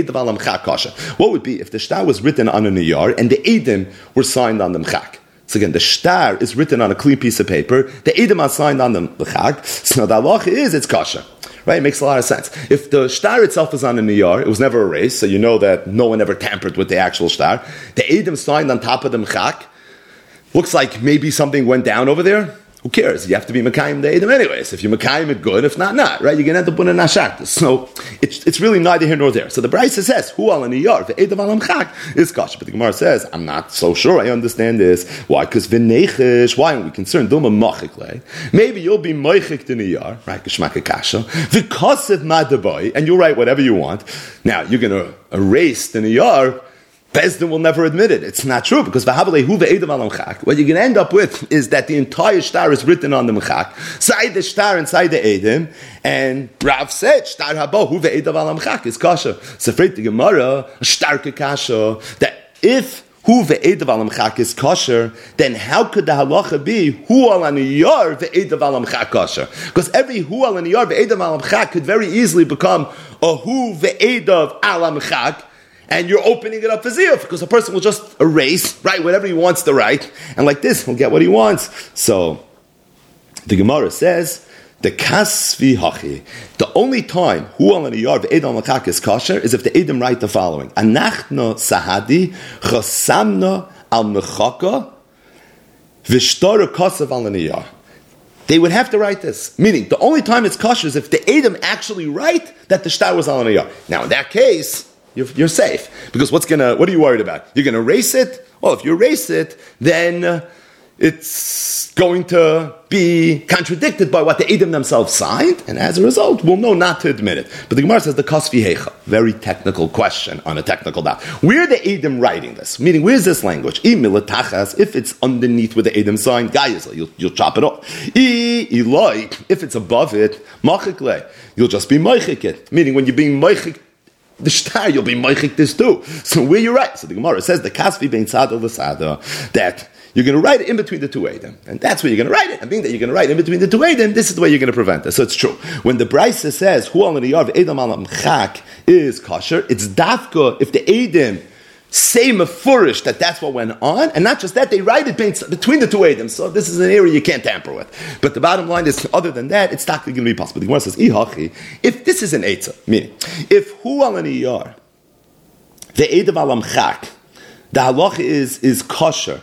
What would be if the shtar was written on a niyar and the edim were signed on the mchak? So again, the shtar is written on a clean piece of paper, the edim are signed on the mchak, so the halacha is it's kasha. Right? It makes a lot of sense. If the shtar itself is on a niyar, it was never erased, so you know that no one ever tampered with the actual shtar. The edim signed on top of the mchak, looks like maybe something went down over there. Who cares? You have to be Mekayim the Edom anyways. If you're Mekayim it, good. If not, not. Right? You're going to end up with a Nashat. So it's it's really neither here nor there. So the Brisa says, Hu al niyar, the Edom al amchak is kasha. But the Gemara says, I'm not so sure I understand this. Why? Because v'nechish, why aren't we concerned? Duma machik. Maybe you'll be moichik the niyar, right? Kishmaka kasha. V'kasev madabai, and you'll write whatever you want. Now, you're going to erase the niyar Bezdin will never admit it. It's not true because what you're going to end up with is that the entire star is written on the mechak, side the star and side the edim, and Rav said star habo hu ve'edav al mechak is kasha. So afraid the Gemara a starke kasha that if hu ve'edav al mechak is kosher, then how could the halacha be hu al aniyar ve'edav al mechak kosher? Because every hu al aniyar ve'edav al mechak could very easily become a hu ve'edav al mechak. And you're opening it up for ziyuf, because a person will just erase, write whatever he wants to write, and like this, he'll get what he wants. So, the Gemara says, the kasvi hachi, the only time hu al aniyar ve'edam al is kosher is if the edim write the following: Anachno sahadi chasamna al mechaka v'shtar kasav al aniyar. They would have to write this, meaning the only time it's kosher is if the edim actually write that the shtar was al aniyar. Now, in that case, You're, you're safe. Because what's gonna, what are you worried about? You're gonna erase it? Well, if you erase it, then uh, it's going to be contradicted by what the Edom themselves signed, and as a result, we'll know not to admit it. But the Gemara says the Kasvi Hecha, very technical question on a technical doubt. Where are the Edom writing this? Meaning, where's this language? If it's underneath with the Edom sign, you'll, you'll chop it off. If it's above it, you'll just be Meichik it. Meaning, when you're being Meichik the shtar, you'll be meichik this too. So where you're right. So the Gemara says the kasvi bein tzad of the sada, that you're going to write it in between the two edim, and that's where you're going to write it. And being that you're going to write in between the two edim, this is the way you're going to prevent it. So it's true. When the Brisa says hu al niyar ve'edam al mechak is kosher, it's dafka if the edim say mefurish that that's what went on, and not just that, they write it between the two edim. So this is an area you can't tamper with. But the bottom line is, other than that, it's not going to be possible. The Gemara says, Ihachi, if this is an eitzah, meaning, if hu al aniyar, the edim al amchak, the halacha is, is kosher,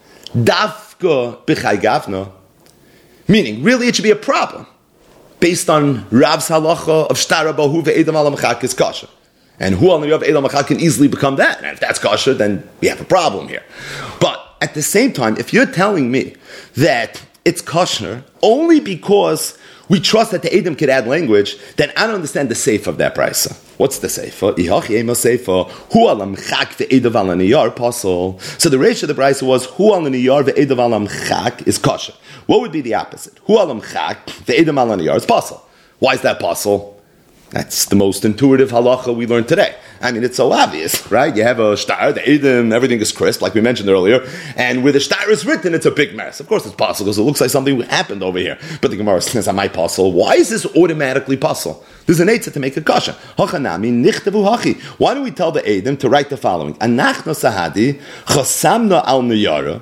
dafka b'chai gavna, meaning, really it should be a problem, based on Rav's halacha of shtar hu ve'edim al amchak is kosher. And hu al niyar ve'edam mechak can easily become that. And if that's kosher, then we have a problem here. But at the same time, if you're telling me that it's kosher only because we trust that the edim could add language, then I don't understand the seif of that brisa. What's the seif? Ihachi ema seifa hu al mechak ve'edav al niyar pasol. So the ratio of the brisa was hu al niyar ve'edav al mechak is kosher. What would be the opposite? Hu al mechak ve'edav al niyar is pasol. Why is that pasol? That's the most intuitive halacha we learned today. I mean, it's so obvious, right? You have a shtar, the edim, everything is crisp, like we mentioned earlier, and where the shtar is written, it's a big mess. Of course it's possible, because it looks like something happened over here. But the Gemara says, am I possible? Why is this automatically possible? There's an eitzah to make a kasha. Hachanami nichtevu hachi. Why do we tell the edim to write the following? Anachno sahadi chasamna al niyara.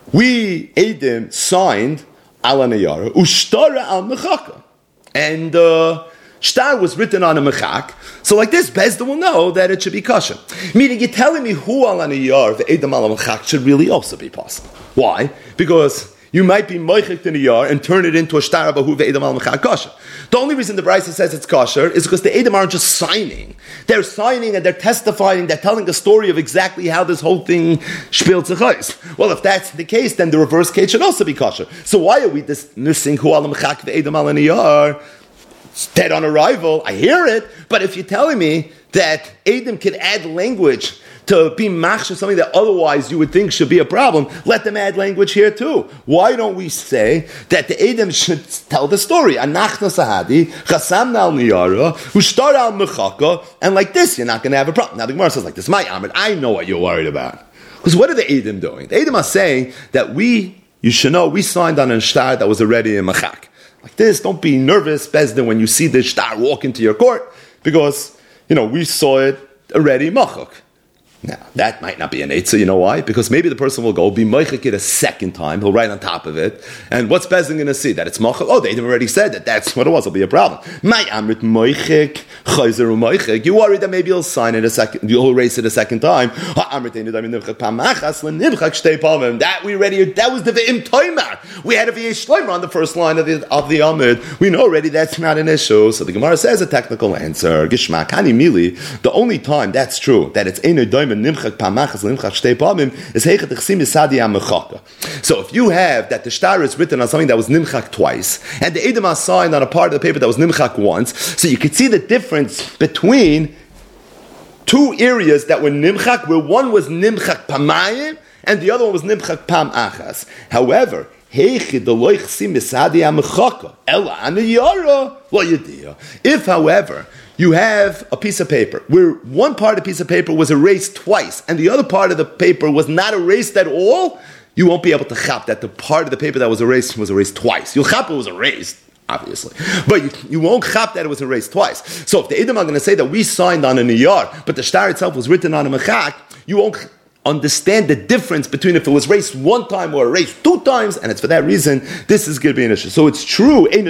We, edim, signed al niyara, ushtara al mechaka. And, uh, shtar was written on a mechak, so like this, Bezdin will know that it should be kosher. Meaning, you're telling me hu al aniyar ve'edam al mechak should really also be possible. Why? Because you might be meichik in a yar and turn it into a shtar of a hu ve'edam al mechak kosher. The only reason the Brisa says it's kosher is because the edim aren't just signing. They're signing and they're testifying, they're telling a story of exactly how this whole thing spielt zechais. Well, if that's the case, then the reverse case should also be kosher. So why are we dismissing hu al mechak ve'edam al aniyar? It's dead on arrival, I hear it, but if you're telling me that Edom could add language to be machshir, something that otherwise you would think should be a problem, let them add language here too. Why don't we say that the Edom should tell the story? Anachna sahadi, chasamna al niyara, ushtar al mechaka, and like this, you're not going to have a problem. Now the Gemara says like this, my Amrit, I know what you're worried about. Because what are the Edom doing? The Edom are saying that we, you should know, we signed on a shtar that was already in mechak. Like this, don't be nervous, Bezdin, when you see the shtar walk into your court, because, you know, we saw it already machuk. Now, that might not be an eitzah, you know why? Because maybe the person will go, be meichik it a second time, he'll write on top of it, and what's Bezdin going to see? That it's machuk? Oh, they already said that, that's what it was, it'll be a problem. My amrit meichik, chayzeru meichik, you worried that maybe you'll sign it a second, you'll erase it a second time. That we already, that was the ve'im toimar. We had a ve'im shloimer on the first line of the, of the amid. We know already that's not an issue, so the Gemara says a technical answer, Gishmak, Hani Mili, the only time that's true, that it's enu doimer, so if you have that the shtar is written on something that was nimchak twice, and the edim are signed on a part of the paper that was nimchak once, so you could see the difference between two areas that were nimchak, where one was nimchak pamayim, and the other one was nimchak pam achas. However, if, however, you have a piece of paper where one part of the piece of paper was erased twice and the other part of the paper was not erased at all, you won't be able to chap that the part of the paper that was erased was erased twice. You'll chap it was erased, obviously. But you, you won't chap that it was erased twice. So if the Edom are going to say that we signed on a niyar, but the shtar itself was written on a mechak, you won't understand the difference between if it was erased one time or erased two times, and it's for that reason this is going to be an issue. So it's true, but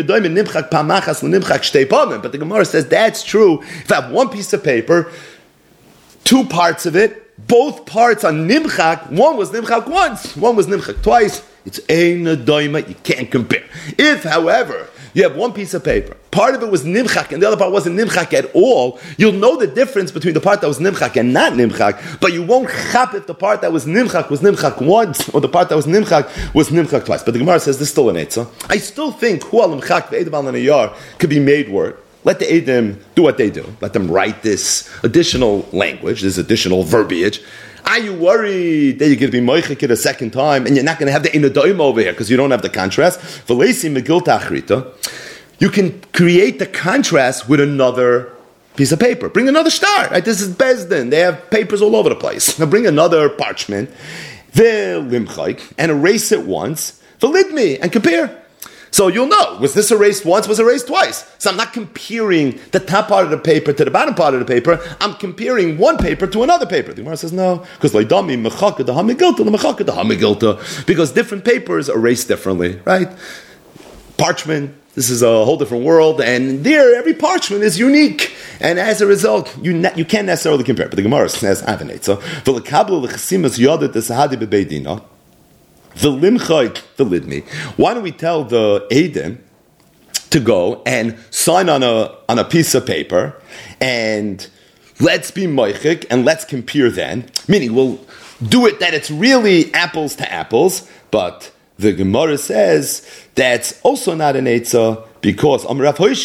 the Gemara says that's true. If I have one piece of paper, two parts of it, both parts are nimchak, one was nimchak once, one was nimchak twice, it's ein doima, you can't compare. If, however, you have one piece of paper, part of it was nimchak and the other part wasn't nimchak at all, you'll know the difference between the part that was nimchak and not nimchak, but you won't chap if the part that was nimchak was nimchak once, or the part that was nimchak was nimchak twice. But the Gemara says this is still an eitzah. I still think hu al nimchak ve'edim al niyar could be made word. Let the Edom do what they do. Let them write this additional language, this additional verbiage. Are you worried that you're going to be moichik it a second time and you're not going to have the inadoim over here because you don't have the contrast? You can create the contrast with another piece of paper. Bring another star. Right? This is Bezdin. They have papers all over the place. Now bring another parchment, and erase it once, me and compare. So you'll know, was this erased once, was erased twice? So I'm not comparing the top part of the paper to the bottom part of the paper. I'm comparing one paper to another paper. The Gemara says no, because because different papers erase differently, right? Parchment, this is a whole different world, and there, every parchment is unique. And as a result, you ne- you can't necessarily compare. But the Gemara says, I have an eitzah. Why don't we tell the Edom to go and sign on a on a piece of paper, and let's be moichik and let's compare then. Meaning, we'll do it that it's really apples to apples, but the Gemara says that's also not an eitzah, because the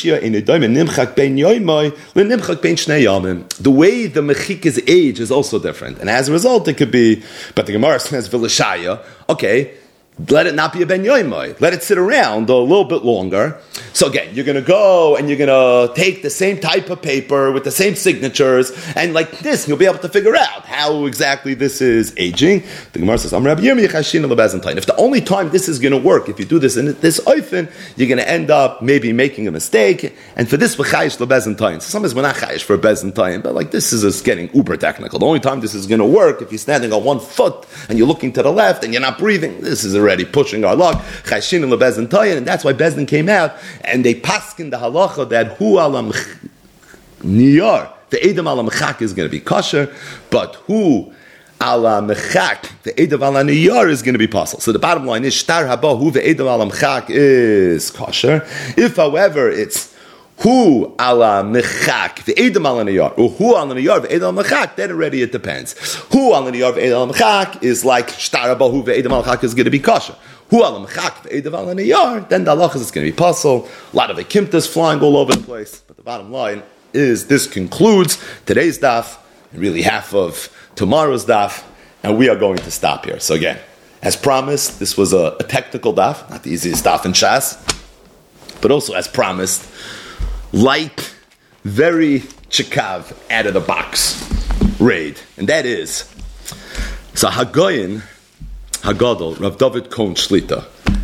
way the mechika's age is also different, and as a result, it could be. But the Gemara says v'lishaya. Okay, let it not be a ben yoimai. Let it sit around a little bit longer. So again, you're going to go and you're going to take the same type of paper with the same signatures, and like this, you'll be able to figure out how exactly this is aging. The Gemara says, if the only time this is going to work, if you do this in this oifen, you're going to end up maybe making a mistake. And for this, v'chayish lebezentine. Sometimes we're not chayish for a bezentine, but like this is just getting uber technical. The only time this is going to work if you're standing on one foot and you're looking to the left and you're not breathing. This is already pushing our luck. Chayshin and lebezentine, and that's why Bezdin came out and they paskin the halacha that hu alam niyar, the edom alam chak is going to be kosher, but hu ala mechak, the edom ala niyar is going to be possible. So the bottom line is shtar haba hu the edom alam chak is kosher. If, however, it's hu ala mechak, the edom ala niyar, or hu ala niyar, the edom ala mechak, then already it depends. Hu ala niyar, the edom ala mechak is like shtar haba hu the edom ala chak is going to be kosher. Hu ala mechak, the edom ala niyar, then the halachas is going to be possible. A lot of the kimtas flying all over the place. But the bottom line is this concludes today's daf, and really half of tomorrow's daf, and we are going to stop here. So again, as promised, this was a, a technical daf, not the easiest daf in Shas, but also as promised, light, very chikav, out of the box raid, and that is, so Hagoyin, Hagadol, Rav David Cohen Shlita,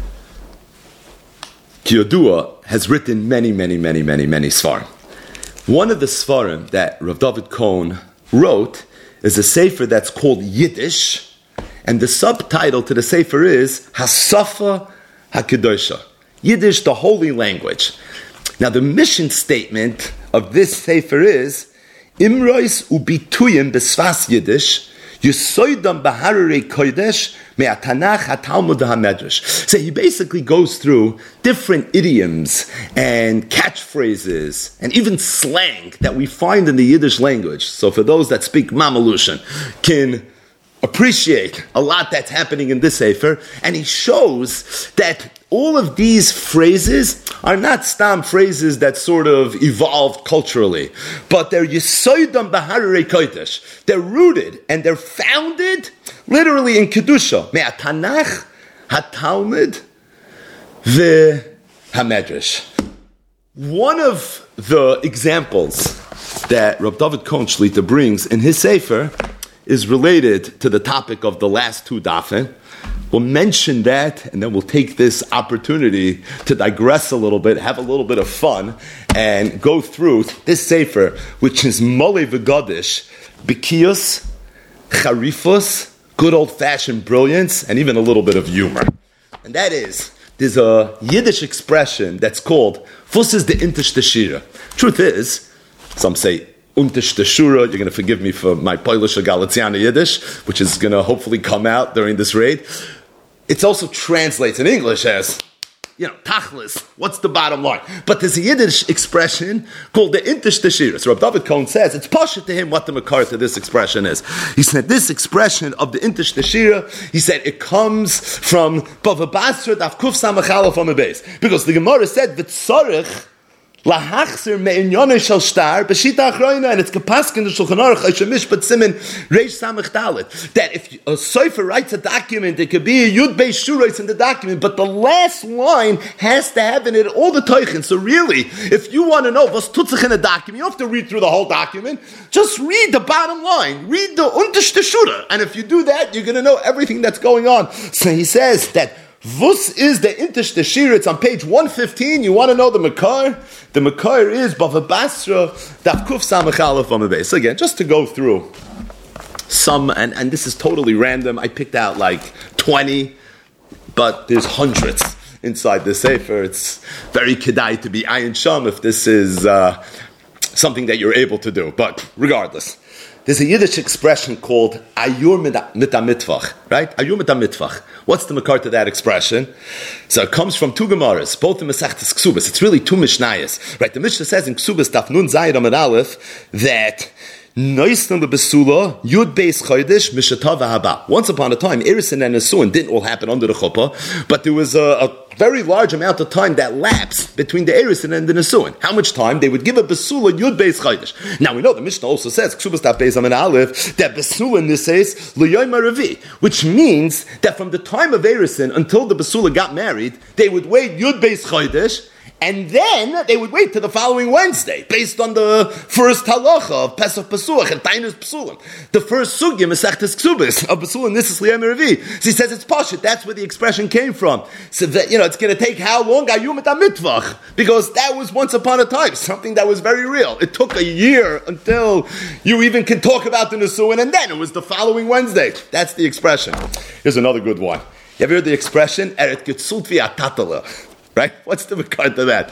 Kiyodua has written many, many, many, many, many svarim. One of the svarim that Rav David Cohen wrote is a sefer that's called Yiddish, and the subtitle to the sefer is Hasafa HaKedosha. Yiddish, the holy language. Now the mission statement of this sefer is Imrois ubituyim besvas Yiddish Yusoidam Baharei Kodesh Me'atanach HaTalmud HaMedrash. So he basically goes through different idioms and catchphrases and even slang that we find in the Yiddish language. So for those that speak Mamalushan can appreciate a lot that's happening in this sefer, and he shows that all of these phrases are not stam phrases that sort of evolved culturally, but they're Yisoidam B'Hararei Kodesh. They're rooted and they're founded literally in Kedusha. Me'atanach, HaTalmud, the HaMedrash. One of the examples that Rav David Cohen Shlita brings in his Sefer is related to the topic of the last two dafin. We'll mention that, and then we'll take this opportunity to digress a little bit, have a little bit of fun, and go through this Sefer, which is Molei V'Gadish, Bikiyos, Charifos, good old-fashioned brilliance, and even a little bit of humor. And that is, there's a Yiddish expression that's called, Fus is the Intish Teshira. Truth is, some say, Untish Teshura, you're going to forgive me for my Polish or Galiciana Yiddish, which is going to hopefully come out during this raid. It also translates in English as, you know, Tachlis, what's the bottom line? But there's a Yiddish expression called the Intish Teshira. So Rav David Cohen says, it's pasha to him what the makar to this expression is. He said, this expression of the Intish Teshira, he said, it comes from Bava Basra, Daf Kuf Samach Aleph on the base. Because the Gemara said, V'tzorech, Lahachzer me'inyone shel shtar b'shita achroina, and it's kapaskin the Shulchan Aruch Aishamish but Simin Reish Samach Dalet, that if a sofer writes a document, it could be a yud beis shuros in the document, but the last line has to have in it all the teichen. So really, if you want to know what's tutzich in a document, you don't have to read through the whole document. Just read the bottom line. Read the Untish Teshura, and if you do that, you're going to know everything that's going on. So he says that Vus is the Intish Teshira. It's on page one fifteen. You want to know the Makar? The Makar is Bava Basra, Daf Kuf Samach Aleph on the base. So again, just to go through some, and, and this is totally random. I picked out like twenty, but there's hundreds inside the Sefer. It's very kedai to be ayin sham if this is uh, something that you're able to do. But regardless, there's a Yiddish expression called ayur mit hamitvach, right? Ayur mit hamitvach. What's the makar to that expression? So it comes from two Gemaras, both in Masechtas Ksubas. It's really two Mishnayos, right? The Mishnah says in Ksubas Daf Nun Zayin Amud Aleph that Noisnan Besula Yud Beis Chodesh Mishatav Haba. Once upon a time, Erisin and Nesuin didn't all happen under the chuppah, but there was a, a very large amount of time that lapsed between the Erisin and the Nesuin. How much time? They would give a Besula Yud Beis Chodesh. Now we know the Mishnah also says Ksubas Daf Beis Amud Aleph that Besula Nises L'Yoyim Aravi, which means that from the time of Erisin until the Besula got married, they would wait Yud Beis Chodesh, and then they would wait to the following Wednesday, based on the first halacha of Pesach Pesuach and Tainus Pesulim. The first sugya, Masechtas Ksubas, of Pesulim, this is Liyam Revi. So he says it's Pashut, that's where the expression came from. So that, you know, it's going to take how long? Ayum et HaMitvach. Because that was once upon a time, something that was very real. It took a year until you even can talk about the Nesuin, and then it was the following Wednesday. That's the expression. Here's another good one. You ever heard the expression, Eret Getzult V'Atatala? Right? What's the regard to that?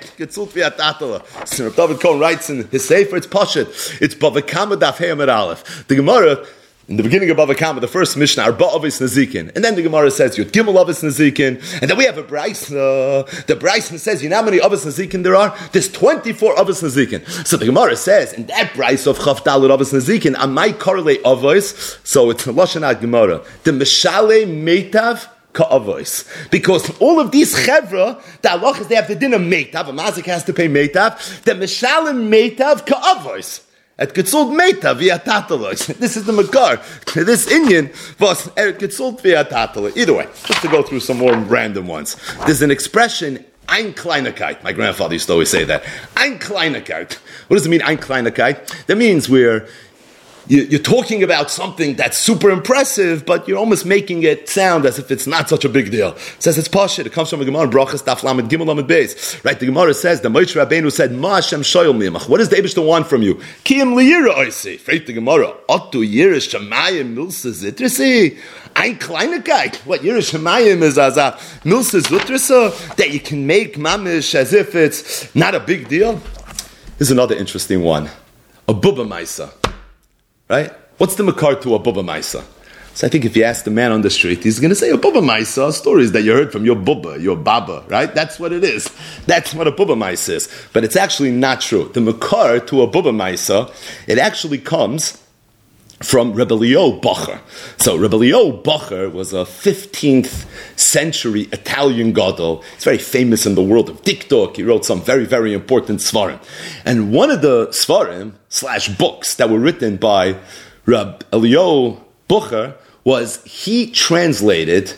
So David Cohen writes in his Sefer, it's Pashut. It's Bava Kama Daf Hey Amud Aleph. The Gemara, in the beginning of Bava Kama, the first Mishnah, Arba Avis Nazikin. And then the Gemara says, Yud Gimel Avis Nazikin. And then we have a Bryce. Uh, the Bryce says, you know how many Avis Nazikin there are? There's twenty-four Avis Nazikin. So the Gemara says, in that Bryce of Chav Dalet Avis Nazikin, I might correlate Avis. So it's Lashon Gemara. The Meshale Meitav Ka'avois. Because all of these chevra, the halachas, they have the din of meitav. A mazik has to pay meitav. The meshalim meitav ka'avois. At Getzult meitav via tatalois. This is the makar. This Indian was at Getzult via tatalois. Either way, just to go through some more random ones. There's an expression, Ein Kleinigkeit. My grandfather used to always say that. Ein Kleinigkeit. What does it mean, Ein Kleinigkeit? That means we're You're talking about something that's super impressive, but you're almost making it sound as if it's not such a big deal. It says it's Pashut. It comes from the Gemara, Brachas, Daf Lamed Gimel Lamed Beis. Right? The Gemara says, the Moshe Rabbeinu said, Ma Hashem shoyel mimach. What does the Eibishter want from you? Kiyim liyira oisi. Right? The Gemara, Otu yirish shamayim milsa zitrisi. Ein Kleinigkeit. What yirish shamayim is as a milsa zitrisa? That you can make mamish as if it's not a big deal? Here's another interesting one. A Bubba Maisa. Right? What's the makar to a Bubba Maisa? So I think if you ask the man on the street, he's going to say, a Bubba Maisa, stories that you heard from your Bubba, your Baba, right? That's what it is. That's what a Bubba Maisa is. But it's actually not true. The makar to a Bubba Maisa, it actually comes from Rebbe Leo Bacher. So Rebbe Leo Bacher was a fifteenth century Italian gadol. He's very famous in the world of dikduk. He wrote some very, very important svarim. And one of the svarim slash books that were written by Rebbe Leo Bacher was he translated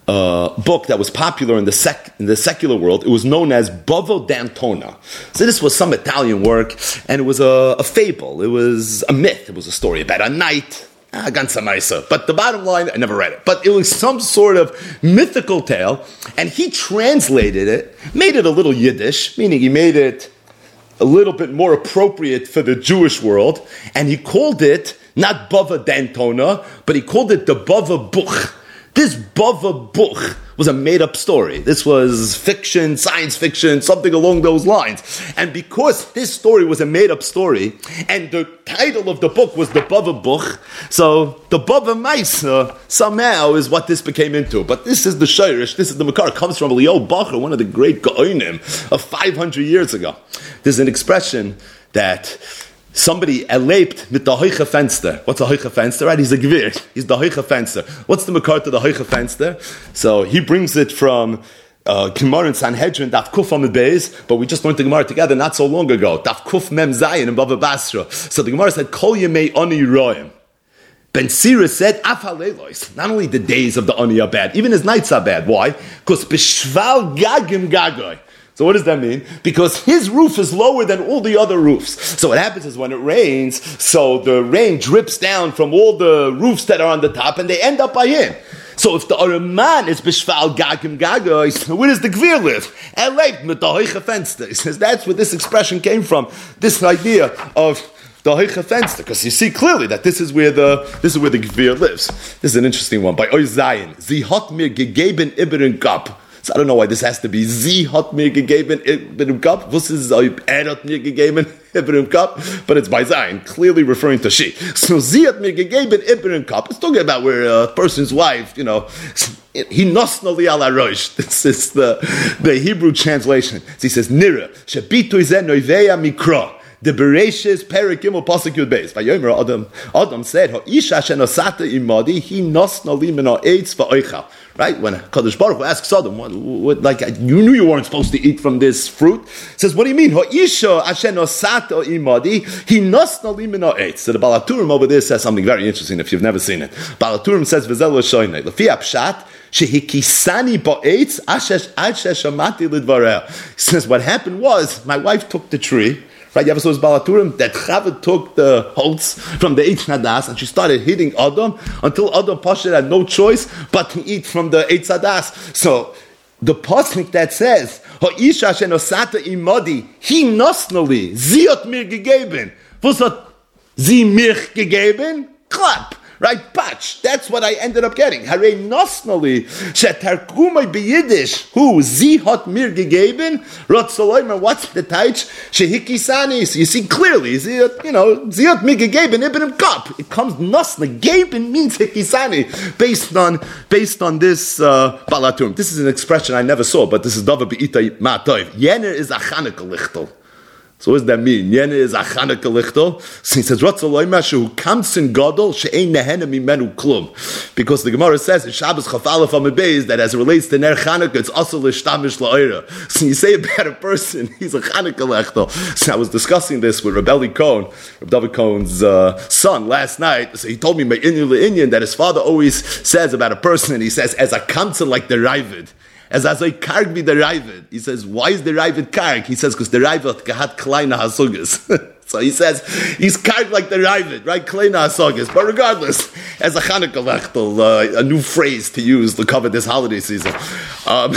a book that was popular in the sec, in the secular world. It was known as Bavo d'Antona. So this was some Italian work, and it was a, a fable. It was a myth. It was a story about a knight, ah, Ganza Maisa. But the bottom line, I never read it. But it was some sort of mythical tale, and he translated it, made it a little Yiddish, meaning he made it a little bit more appropriate for the Jewish world, and he called it not Bava d'Antona, but he called it the Bava Buch. This Bava Buch was a made-up story. This was fiction, science fiction, something along those lines. And because this story was a made-up story, and the title of the book was the Bava Buch, so the Bava Maisa somehow is what this became into. But this is the Shirish, this is the Makar. It comes from Leo Bacher, one of the great Gaonim of five hundred years ago. There's an expression that somebody erlebt mit der Heuche Fenster. What's a Heuche Fenster? Right? He's a Gewir. He's the Heuche Fenster. What's the Makar to the Heuche Fenster? So he brings it from uh, Gemara and Sanhedrin, Daf Kuf Amid Beis, but we just learned the Gemara together not so long ago. Daf Kuf Mem Zayin in Bava Basra. So the Gemara said, Kol Yemei Ani Roim. Ben Sira said, Af Halelois. Not only the days of the Ani are bad, even his nights are bad. Why? Because Bishval Gagim Gagoy. So what does that mean? Because his roof is lower than all the other roofs. So what happens is when it rains, so the rain drips down from all the roofs that are on the top, and they end up by him. So if the Araman is Bishval Gagim Gagoy, where does the Gvir live? Erlebt mit der Heuche Fenster. He says that's where this expression came from. This idea of the Heuche Fenster, because you see clearly that this is where the this is where the Gvir lives. This is an interesting one by Oy Zayin. Sie hat mir gegeben iberen Kap. So I don't know why this has to be Sie hat mir gegeben iberen Kap. Was is er hat mir gegeben iberen Kap? But it's by Zayin, clearly referring to she. So Sie hat mir gegeben iberen Kap. It's talking about where a person's wife, you know, he nosnali ala rosh. This is the the Hebrew translation. So he says Nira shebitu ze noivea mikra. The Bereshis Perik Gimel Pasuk Yud Beis. Vayomer Adam Adam said, "Ha isha shenosata imadi he nosnali min ha'etz va'oichal." Right? When Kadosh Baruch Hu asks Adam, what, what, like you knew you weren't supposed to eat from this fruit, says, "What do you mean? Ha isha shenosata imadi he nosnali min ha'etz." So the Baal HaTurim over there says something very interesting. If you've never seen it, Baal HaTurim says, "V'zel l'shoynei lefi apshat." Shehikisani ba'etz ashesh ashesh shamati lidvareh. He says what happened was my wife took the tree. Right, you ever saw his Baal HaTurim? That Chava took the holtz from the Eitz Hadas and she started hitting Adam until Adam Pasha had no choice but to eat from the Eitz Hadas. So the pasuk that says, "Ha'isha shenosata imadi hi nosnoli ziot mir gegeben." Was hat sie mir gegeben? Clap. Right, patch. That's what I ended up getting. Hare nosnoli shetarkumai b'Yiddish. Who zi hat mir gegeben? Rotzoloimer. What's the taich? Shehikisani. So you see clearly, zi hat, you know, zi hat mir gegeben ibn kap. It comes nosna. Geben means hikisani, based on based on this uh, Baal HaTurim. This is an expression I never saw, but this is dava beita ma'atoiv. Yener is a Chanukah lichtel. So what does that mean? Yene is a Chanukah lichtel. So he says, Ratzaloyma shehu kamsin gadol she'ein nehena mimenu klum. Because the Gemara says in Shabbos Chaf Aleph Amud Beis that as it relates to Ner Chanukah, it's also l'shtamish la'oira. So you say about a person, he's a Chanukah lichtel. So I was discussing this with Rebbe Cohen, Rebbe David Cohen's uh, son, last night. So he told me by Inyan Le'inyan that his father always says about a person, and he says, as a kamsin like the Ravid. As as I karg be the Ravid. He says, why is the Ravid karg? He says, because the Ravid gahat kleina hasugas. So he says, he's karg like the Ravid, right? Kleina hasugas. But regardless, as a Chanukah lechtel, uh, a new phrase to use to cover this holiday season. Um,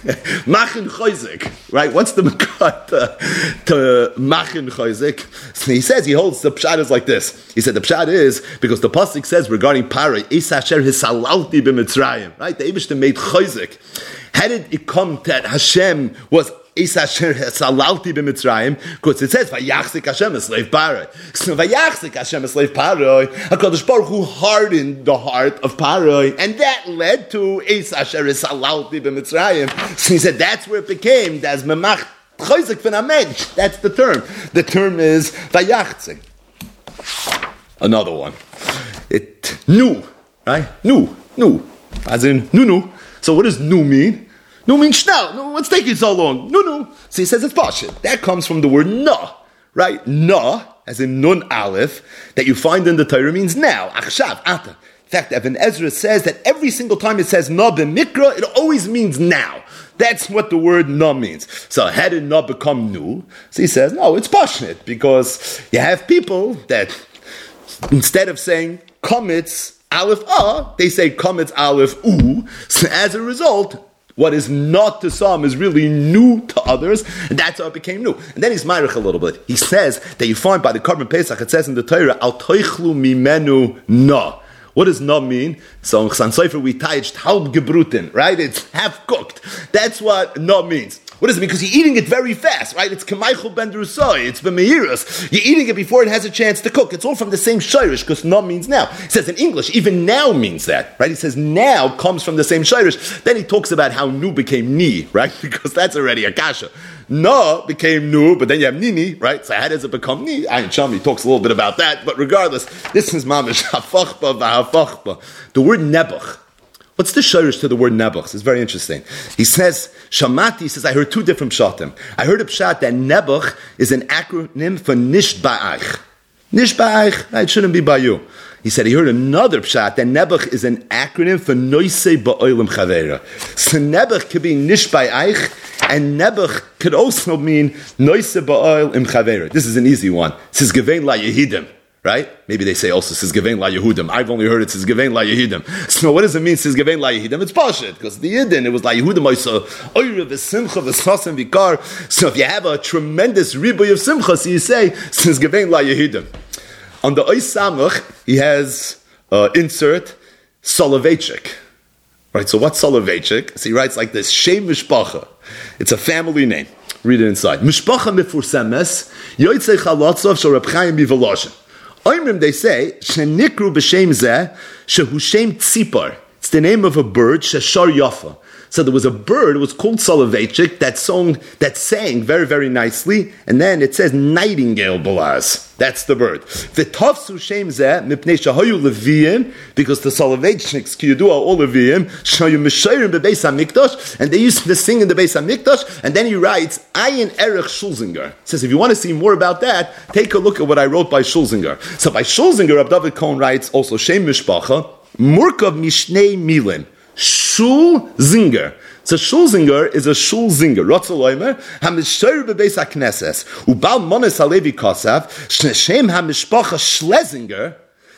Machin choizik, right? What's the makat to, to machin choizik? So he says, he holds the pshat is like this. He said, the pshat is, because the pasuk says regarding Parah, Is asher hisalalti b'Mitzrayim, right? The Eibishter made choizik. How did it come that Hashem was Is asher salalti b'Mitzrayim? Because it says Vayachzik Hashem a slave Paroi. So Vayachzik Hashem a slave Paroi. HaKadosh Baruch Hu hardened the heart of Paroi, and that led to Is asher salalti b'Mitzrayim. So he said that's where it became as Memach Chayzik V'Namedj. That's the term. The term is Vayachzik. Another one. it nu, right? Nu, nu, as in nu nu. So what does nu mean? Nu means schnell. No, what's taking so long? Nu nu. So he says it's pashut. That comes from the word na, right? Na, as in nun aleph, that you find in the Torah means now. Achshav, ata. In fact, Ibn Ezra says that every single time it says na b'mikra, it always means now. That's what the word na means. So how did na become nu? So he says, no, it's passionate, because you have people that instead of saying kametz aleph ah, they say kametz aleph u. So as a result, what is not to some is really new to others, and that's how it became new. And then he's ma'arich a little bit. He says that you find by the Korban Pesach, it says in the Torah, al toichlu mimenu na. What does na mean? So in Chsan Sofer we taiched halb gebrutin, right? It's half cooked. That's what na means. What does it mean? Because you're eating it very fast, right? It's k'maychul ben drusai. It's b'meiras. You're eating it before it has a chance to cook. It's all from the same shirish, because na means now. He says in English, even now means that, right? He says now comes from the same shirish. Then he talks about how nu became ni, right? Because that's already a kasha. Na became nu, but then you have nini, right? So how does it become ni? Ayin Shami talks a little bit about that, but regardless, this is mamish hafachba v'hafachba. The word nebuch. What's the shirish to the word nebuch? It's very interesting. He says, Shamati, he says, I heard two different pshatim. I heard a pshat that nebuch is an acronym for nish ba'ach. Nish ba'ach, it shouldn't be by you. He said he heard another pshat that nebuch is an acronym for noisei ba'olim chavera. So nebuch could be nish ba'ach, and nebuch could also mean noisei ba'olim chavera. This is an easy one. It says gevein la yehidim. Right? Maybe they say also says Gevein La Yehudim. I've only heard it says Gevein La Yehudim. So what does it mean says Gevein La Yehudim? It's Pashut, because the Yidin, it was La Yehudim also Oire v'simcha v'snasim v'kar. So if you have a tremendous riboy of simcha, so you say says Gevein La Yehudim. On the Ois Samach, he has uh, insert Soloveitchik. Right? So what's Soloveitchik? So he writes like this: Shem Mishpacha. It's a family name. Read it inside. Mishpacha mifursemes yotzei chalatzov shel Reb Chaim Mivolozhin. Oimrim, they say, shenikru b'shem zeh, shehu shem tzipar. It's the name of a bird, sheshar yafa. So there was a bird, it was called Soloveitchik, that song, that sang very, very nicely, and then it says nightingale balaz. That's the bird. V'tafsu shem zeh, mipnei shahayu leviyim, because the Soloveitchiks, ki yudua all leviyim, shayu mishayrim bebeis hamikdash, and they used to sing in the beis hamikdash, and then he writes, Ayin Erech Schulzinger. He says, if you want to see more about that, take a look at what I wrote by Schulzinger. So by Schulzinger, Rab David Cohen writes, also Shem Mishpacha, Murkav Mishnei Milim, Shul Zinger. So Schulzinger is a Shul Zinger. Rotzaloimer, Hamishayr bebeis hakneses, Ubal Mones Halevi Kosav, Shem Hamishpacha Schlezinger,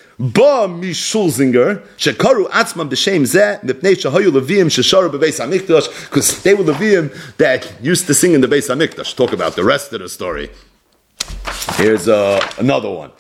Ba mi Schulzinger, Shekaru Atzman b'Shem Zeh, Mipnei Shahayu Leviyim Shesharu bebeis hamikdash, because they were Leviyim that used to sing in the beis hamikdash. Talk about the rest of the story. Here's uh, another one.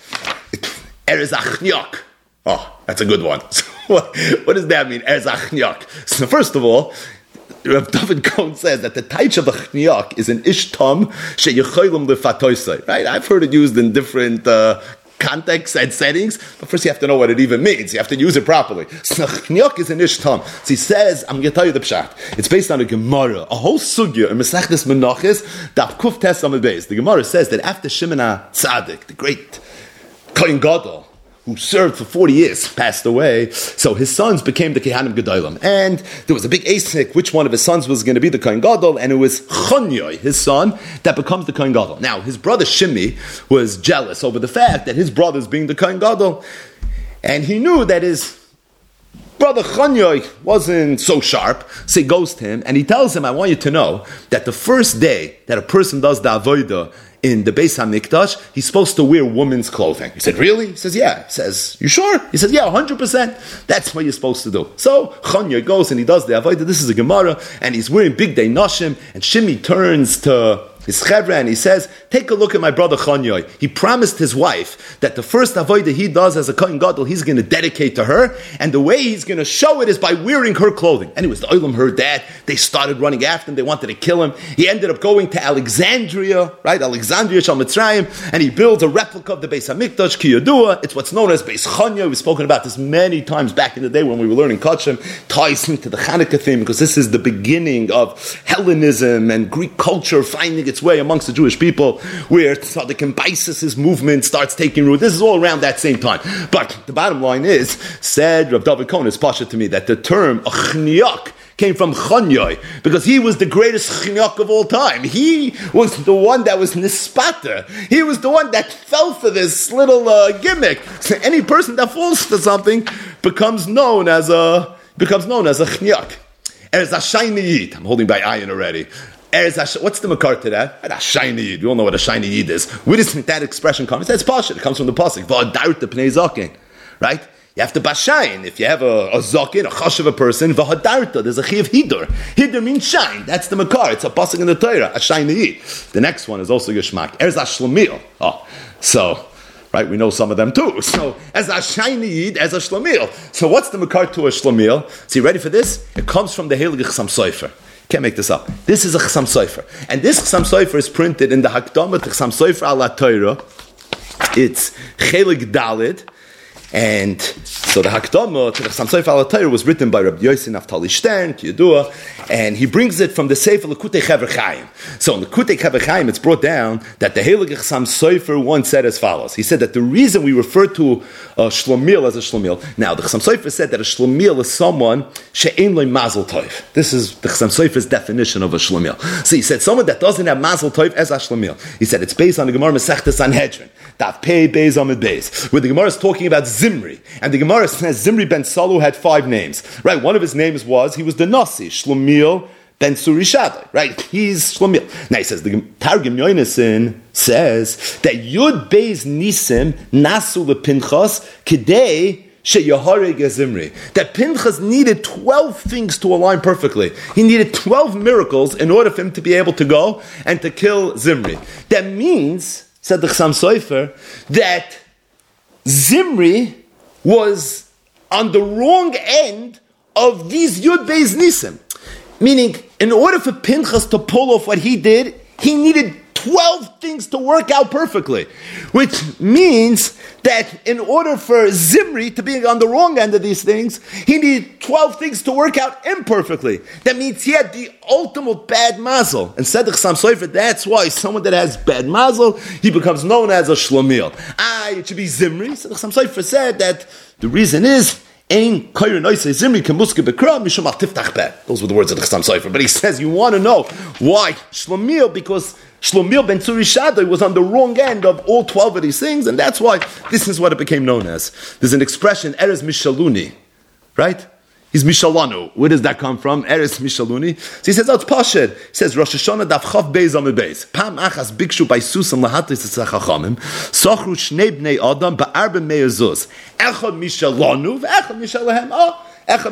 Erez Achnyok. Oh, that's a good one. what, what does that mean? Erez Achnyok. So first of all, Rav David Cohen says that the taich of a chniyak is an ishtam sheyecholim lefatoisai. Right? I've heard it used in different uh, contexts and settings, but first you have to know what it even means. You have to use it properly. So chniyak is an ishtam. So he says, I'm going to tell you the pshat. It's based on a Gemara, a whole sugya in Mesechtes Menachos, Daf Kuf Tes Amud Beis. The Gemara says that after Shimon HaTzadik, the great Kohen Gadol, who served for forty years, passed away. So his sons became the Kehanim Gedolim. And there was a big asik, which one of his sons was going to be the Kohen Gadol, and it was Chonyoy, his son, that becomes the Kohen Gadol. Now, his brother Shimi was jealous over the fact that his brother's being the Kohen Gadol, and he knew that his brother Chonyoy wasn't so sharp, so he goes to him, and he tells him, I want you to know that the first day that a person does the Avodah in the Beis HaMikdash, he's supposed to wear women's clothing. He said, really? He says, yeah. He says, you sure? He says, yeah, one hundred percent. That's what you're supposed to do. So, Chonyoy goes and he does the Avodah. This is a Gemara, and he's wearing big day Nashim, and Shimi turns to his chevra and he says, take a look at my brother Chonyoy. He promised his wife that the first avodah he does as a Kohen Gadol, he's going to dedicate to her, and the way he's going to show it is by wearing her clothing. Anyways, the Olam heard that. They started running after him. They wanted to kill him. He ended up going to Alexandria, right? Alexandria Shal Mitzrayim, and he builds a replica of the Beis HaMikdash, Ki Yadua. It's what's known as Beis Chonyoy. We've spoken about this many times back in the day when we were learning Kachim. Ties me to the Hanukkah theme, because this is the beginning of Hellenism and Greek culture finding its way amongst the Jewish people, where Tzaddik and Baisis' movement starts taking root. This is all around that same time. But the bottom line is, said Rav David Cohen, it's pasha to me, that the term Chniak came from Chonyoy, because he was the greatest Chniak of all time. He was the one that was Nispata. He was the one that fell for this little uh, gimmick. So any person that falls for something becomes known as a becomes known as a Chniak. Erez Hashayni Yid. I'm holding by ayin already. Erez Hash- What's the makar to that? Hashayni Yid. We all know what a Hashayni Yid is. Where does that expression come? It says pasha. It comes from the pasuk. V'adarta pnei zaken. Right? You have to bashain. If you have a, a zaken, a chash of a person, v'hadarta, there's a chi of hidur. Hidur means shine. That's the makar. It's a pasuk in the Torah. Hashayni Yid. The next one is also Yishmak. Erez Hashlamil. Oh, so... Right, we know some of them too. So, as a shayni yid, as a shlomil. So, what's the makar to a shlomil? So, you ready for this? It comes from the Heilige Chasam Sofer. Can't make this up. This is a Chasam Sofer. And this Chasam Sofer is printed in the Hakdama to Chasam Sofer ala Torah. It's Chelik Dalid. And so the Hakdama to the Chasam Sofer ala Torah was written by Rabbi Yossi Naftali Stern, Kiyadua, and he brings it from the Sefer Lekutei Chaver Chaim. So in Lekutei Chaver Chaim, it's brought down that the Heilige Chasam Sofer once said as follows. He said that the reason we refer to a shlomil as a shlomil, now the Chasam Sofer said that a shlomil is someone she'ein loy mazel tov. This is the Chasam Sofer's definition of a shlomil. So he said someone that doesn't have mazel tov as a shlomil. He said it's based on the Gemara Masechta Sanhedrin, Daf Pei Beis Amid Beis, where the Gemara is talking about Zimri. And the Gemara says Zimri ben Salu had five names. Right, one of his names was, he was the Nasi, Shlomiel ben Surishadai. Right, he's Shlomiel. Now he says, the Targum Yonason says that Yud Beis Nisim Nasu lePinchas Kidei sheYahareg Zimri. That Pinchas needed twelve things to align perfectly. He needed twelve miracles in order for him to be able to go and to kill Zimri. That means, said the Chasam Sofer, that Zimri was on the wrong end of these Yud Beis Nisim. Meaning, in order for Pinchas to pull off what he did, he needed twelve things to work out perfectly. Which means that in order for Zimri to be on the wrong end of these things, he needed twelve things to work out imperfectly. That means he had the ultimate bad mazel. And said the Chasam Sofer, that's why someone that has bad mazel, he becomes known as a shlomil. Ah, it should be Zimri. So the Chasam Sofer said that the reason is, Ein koyer noisei Zimri kemuske bekra mishum al tiftach beh. Those were the words of the Chasam Sofer. But he says, you want to know why shlomil, because Shlomiel ben Surishadai was on the wrong end of all twelve of these things, and that's why this is what it became known as. There's an expression, Erez Mishaluni, right? He's Mishalanu. Where does that come from? Erez Mishaluni. So he says, oh, it's Pashed. He says, Rosh Hashanah daf chav beis amid beis. Pam achas bikshu by susam lahatis etzach hachamim. Sochru shnei bnei adam ba'arba me'ezuz. Echad Mishalanu ve'echad Mishalahem. Oh,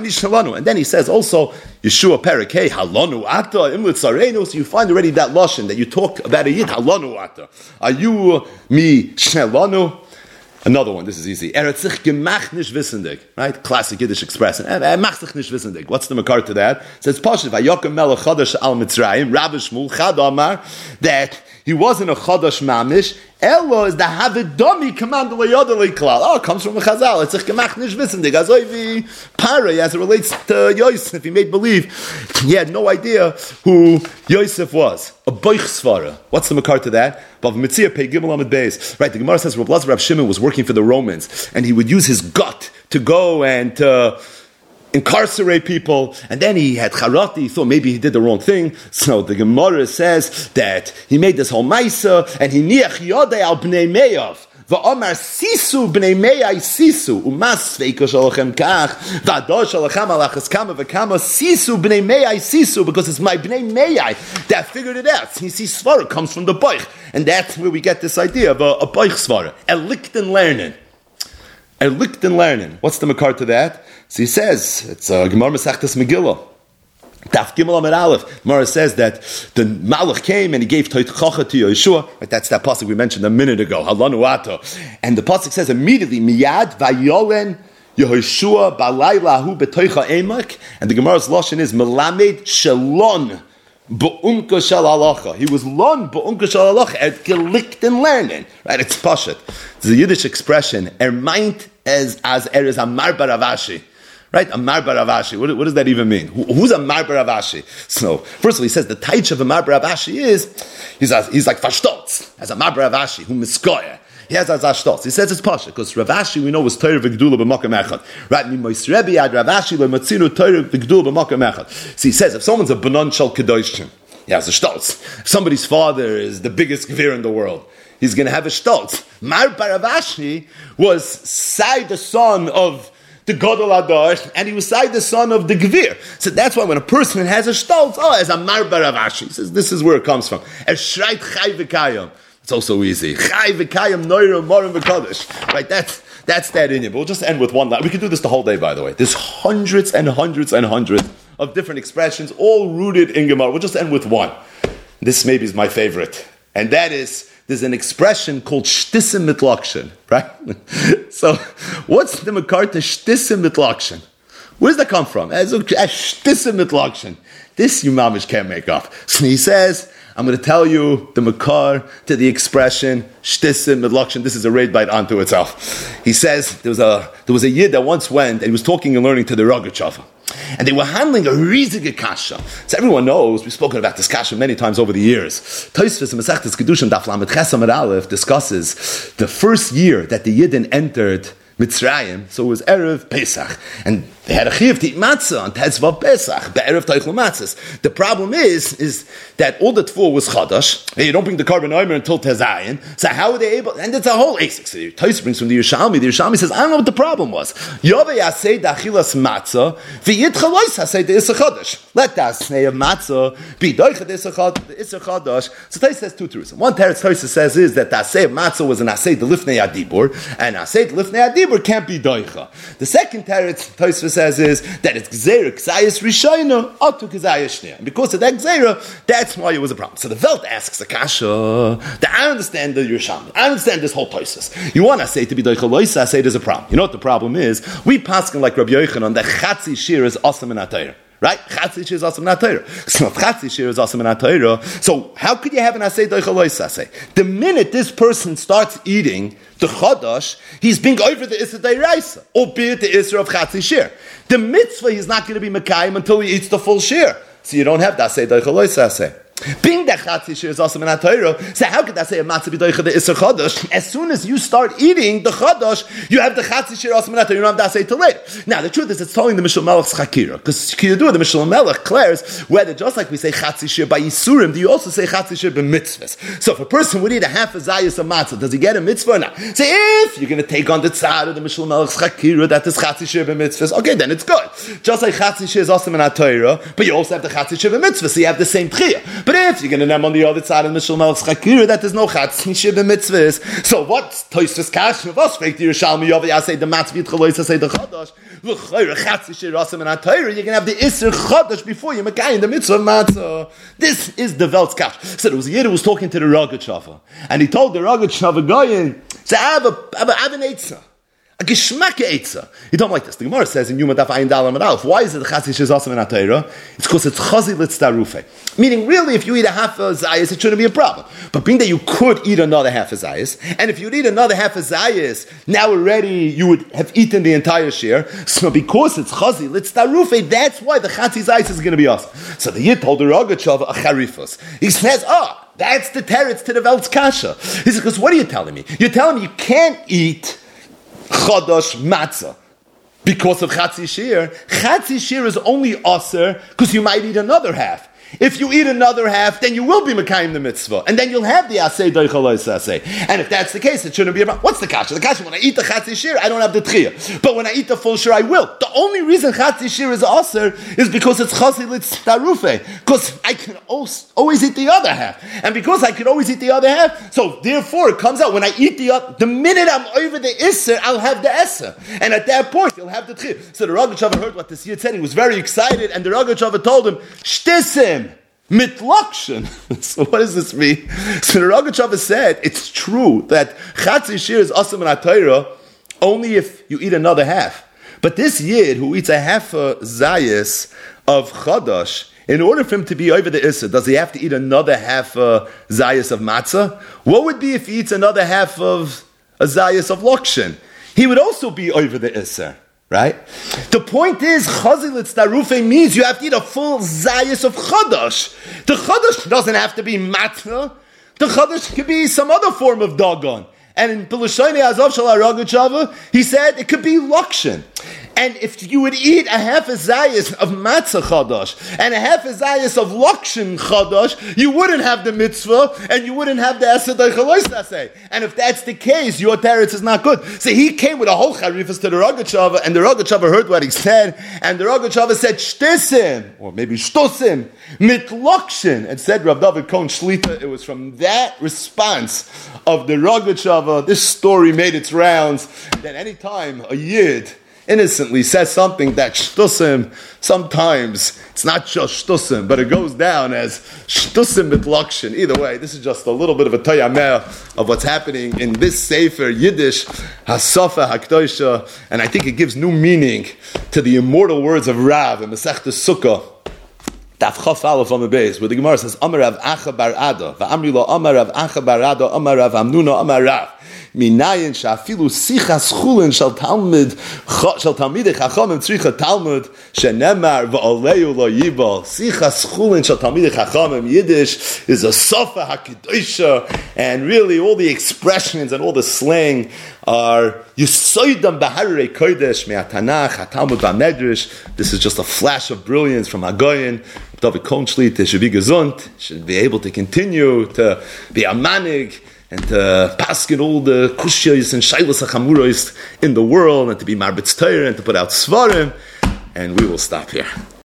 and then he says also, Yeshua Perik, hey, halonu ata, imlit sarenu. So you find already that lashon that you talk about a yid, halonu ata. Are you mi shnelanu? Another one, this is easy. Eretzich gemach nish wissendig. Right? Classic Yiddish expression. Mach sich nish wissendig. What's the makar to that? It says, Pashat, vayokem melech chadash al Mitzrayim, Rabbi Shmuel, Chad Amar, that he wasn't a chadash mamish. Elo is the Havidomi command le'yodel klal. Oh, it comes from the Chazal. It's a gemach nish wissendig. Azoivi Pare, as it relates to Yosef, he made believe he had no idea who Yosef was. A boich svara. What's the makar to that? Bav Mitzia pei gimel amid beis. Right, the Gemara says Rav Lazar Rav Shimon was working for the Romans, and he would use his gut to go and uh, incarcerate people, and then he had charati, he thought maybe he did the wrong thing, so the Gemara says that he made this whole maisa, and he niach yodei al bnei meyav, va'omar sisu bnei meyai sisu, umas sveika shalachem kach, va'ado shalachem alachas kama v'kama sisu bnei meyai sisu, because it's my bnei meyai that figured it out. You see, svara comes from the boich, and that's where we get this idea of a, a boich svara, a lichten lernen. A lichten lernen. What's the makar to that? So he says, it's a Gemara Masechtas Megillah. Daf Gimel Amid Aleph. Gemara says that the Malach came and he gave Toit Chacha to Yeshua. Right, that's that pasuk we mentioned a minute ago. Halanu Ato. And the pasuk says immediately, Miyad Vayolen Yehoshua Balaylahu Betoicha Emak. And the Gemara's lashon is Melamed Shalon Ba'unka Shal Halacha. He was lon Ba'unka Shal Halacha at Gelikten Lernen. Right, it's Pashat. It's a Yiddish expression. Er meint as as er is Amar Baravashi. Right? Amar bar Rav Ashi. What, what does that even mean? Who, who's Amar bar Rav Ashi? So, first of all, he says the taich of Amar bar Rav Ashi is, he's, he's like Fashtotz, as Amar bar Rav Ashi, who miskoyer. He has as Ashtotz. He says it's Pasha, because Rav Ashi, we know, was Torah v'gdula b'makam echad. Right? Mimois Rebbe ad Rav Ashi le'matzinu Torah v'gdula b'makam echad. So he says, if someone's a Banan Shal Kedoshim, he has a Shtotz. If somebody's father is the biggest Gvir in the world, he's going to have a Shtotz. Mar bar Rav Ashi was Sai, the son of the Gadol Adash, and he was Sai, the son of the Gvir. So that's why when a person has a Shtotz, oh, as a Mar bar Rav Ashi, he says, this is where it comes from. Es shreit chai v'kayam. It's also easy. Chai v'kayam noira morim v'kodesh. Right, that's, that's that in you. But we'll just end with one line. We could do this the whole day, by the way. There's hundreds and hundreds and hundreds of different expressions, all rooted in Gemara. We'll just end with one. This maybe is my favorite. And that is, there's an expression called shtissim mitlakshin, right? So, what's the makar to shtissim mitlakshin? Where does that come from? As shtissim mitlakshin. This you mamish can't make up. So he says, I'm going to tell you the makar to the expression shtissim mitlakshin. This is a raid bite onto itself. He says there was a there was a yid that once went and he was talking and learning to the Rogatchover. And they were handling a riesige kasha. So everyone knows, we've spoken about this kasha many times over the years. Tosfos in Masechtas Kedushin Daf Lamed Ches Amud Aleph discusses the first year that the Yidden entered Mitzrayim, so it was Erev Pesach. And they had a chiyuv to eat matzah on Tetzvav Pesach, be'erev teichel matzahs. The problem is, is that all the tefur was chadash, and you don't bring the carbon omer until Tezayin, so how are they able, and it's a whole asik. So Tais brings from the Yerushalmi, the Yerushalmi says, I don't know what the problem was. Yove yasei dachilas matzah, v'yitcha lois hasei de isser chadash. Let the asnei of matzah be doicha de isser chadash. So Tais says two truths. One teretz Tais says is that the asei of matzah was an asei de lifnei adibur, and asei de lifnei adibur can't be doicha. The second teretz Tais says is that it's gzeira ksayis rishayna atu ksayis shneya. And because of that gzeira, that's why it was a problem. So the Welt asks Akasha, that I understand the Yerushalmi, I understand this whole toisus. You want to say to be doicha loisa, I say there's a problem. You know what the problem is? We paskin like Rabbi Yochanan that chatzi shir is awesome in atayra. Right? Chatzi shir is awesome in atayra. So if chatzi shir is awesome in atayra, so how could you have an asay doicha loisa asay? The minute this person starts eating the chadash, he's being over the Isra Deiraisa, albeit the Isra of Chatzi Shir. The mitzvah he's not going to be Mekayim until he eats the full shir. So you don't have that say Doicha Loisa Aseh. Being that Chatzi Shir is also in Torah, so how could that say a matzah be Doicha the Isra Chadash? As soon as you start eating the Chadash, you have the Chatzi Shir also in Torah. You don't have that say till later. Now the truth is, it's telling the Mishal Melech's Chakira, because Kiyadu the Mishal Melech declares whether just like we say Chatzi Shir by Yisurim, do you also say Chatzi Shir by mitzvahs? So if a person would eat a half a zayis of matzah, does he get a mitzvah or not? Say if you're going to take on the tzad of the Mishal Melech's Chakira that is Chatzi Shir by mitzvahs, okay, then it's good. Just like Chatzi Shir is also in Torah, but you also have the Chatzi Shir by mitzvahs, so you have the same tchiyah. But if you're going to name on the other side of Mishal Melech's Chakira, that is no Chatzi Shir by mitzvahs. So what? Toisves Kash of us, fake the Yerushalmi Yovi, I say the matzah v'itchalois, I say the Chadash. Chatzi Shir also in Torah, you're going to have the Isser Chadash before you make in the mitzvah of matzah. This is the Welt's Kash. So there was a yid who was talking to the Rogatchover, and he told the Rogatchover going, "Say I have a, I have an eitzah, a geschmack eitzah." He told him like this. The Gemara says in Yuma Daf Ayin Dal Amud Aleph, why is it the Chatzi Shir is also in Torah? It's because it's chazi litzdarufei. Meaning, really, if you eat a half a zayis, it shouldn't be a problem. But being that you could eat another half a zayis, and if you'd eat another half a zayis, now already you would have eaten the entire share. So because it's chazi litzdarufei, that's why the chatzi zayis is going to be awesome. So the yid told the Rogatchover a charifus. He says, oh, that's the teretz to the Welt's kasha. He says, because what are you telling me? You're telling me you can't eat chadash matzah because of chatzi shir. Chatzi shir is only aser because you might eat another half. If you eat another half, then you will be Mekayim the mitzvah. And then you'll have the Aseh Doicha Lois Aseh. And if that's the case, it shouldn't be about. What's the kasha? The kasha, when I eat the Chatzi Shir, I don't have the Tchiyah. But when I eat the full Shir, I will. The only reason Chatzi Shir is Aser is because it's Chazi Litz Tarufe. Because I can always eat the other half. And because I can always eat the other half, so therefore it comes out, when I eat the other, the minute I'm over the Isser, I'll have the Esser. And at that point, you'll have the Tchiyah. So the Rogatchover heard what the Yid said. He was very excited. And the Rogatchover told him, Shtisim. Mitlakshin. So what does this mean? So the Rogatchover said, it's true that Chatzi Shir is awesome in Torah only if you eat another half. But this Yid who eats a half a zayis of Chadash, in order for him to be over the Issa, does he have to eat another half a zayis of matzah? What would be if he eats another half of a zayis of Lakshin? He would also be over the Issa. Right? The point is, Chazilitz Darufe means you have to eat a full zayis of Chadash. The Chadash doesn't have to be matna. The Chadash could be some other form of dagon. And in Pilashayne Azav Shal HaRagachava, he said it could be lakshin. And if you would eat a half a zayis of matzah chadash and a half a zayis of lakshin chadash, you wouldn't have the mitzvah and you wouldn't have the esedai chalois. And if that's the case, your teretz is not good. So he came with a whole charifas to the Ragachava, and the Ragachava heard what he said, and the Ragachava said shtisim, or maybe shtosim, mit lakshin, and said Rav David Cohen Shlita. It was from that response of the Ragachava, this story made its rounds, that any time a yid innocently says something that shtusim, sometimes it's not just shtusim, but it goes down as shtusim mit lakshin. Either way, this is just a little bit of a tayameh of what's happening in this Sefer Yiddish Hasafa Hakdosha, and I think it gives new meaning to the immortal words of Rav in Masechta Sukkah. Daf Chaf Aleph on the base, where the Gemara says, Amar Rav Acha bar Ada, va'amri lo Amar Rav Acha bar Ada, Amar Rav Amnuna, Amar Rav. Minayin shafilu sichas chulin shal talmid shal talmidei chachamim tzricha talmud shenemar va'oleu lo yibal. Sichas chulin shal talmidei chachamim, Yiddish is a sofa hakidosha, and really all the expressions and all the slang are yisoidam b'harei kodesh me'atanach hatalmud ba'medrash. This is just a flash of brilliance from Hagoyin. David Cohen Shlita should be gesund, should be able to continue to be a manig, and to paskin all the kushiyos and shailos hachamuros in the world, and to be marbitz Torah, and to put out svarim, and we will stop here.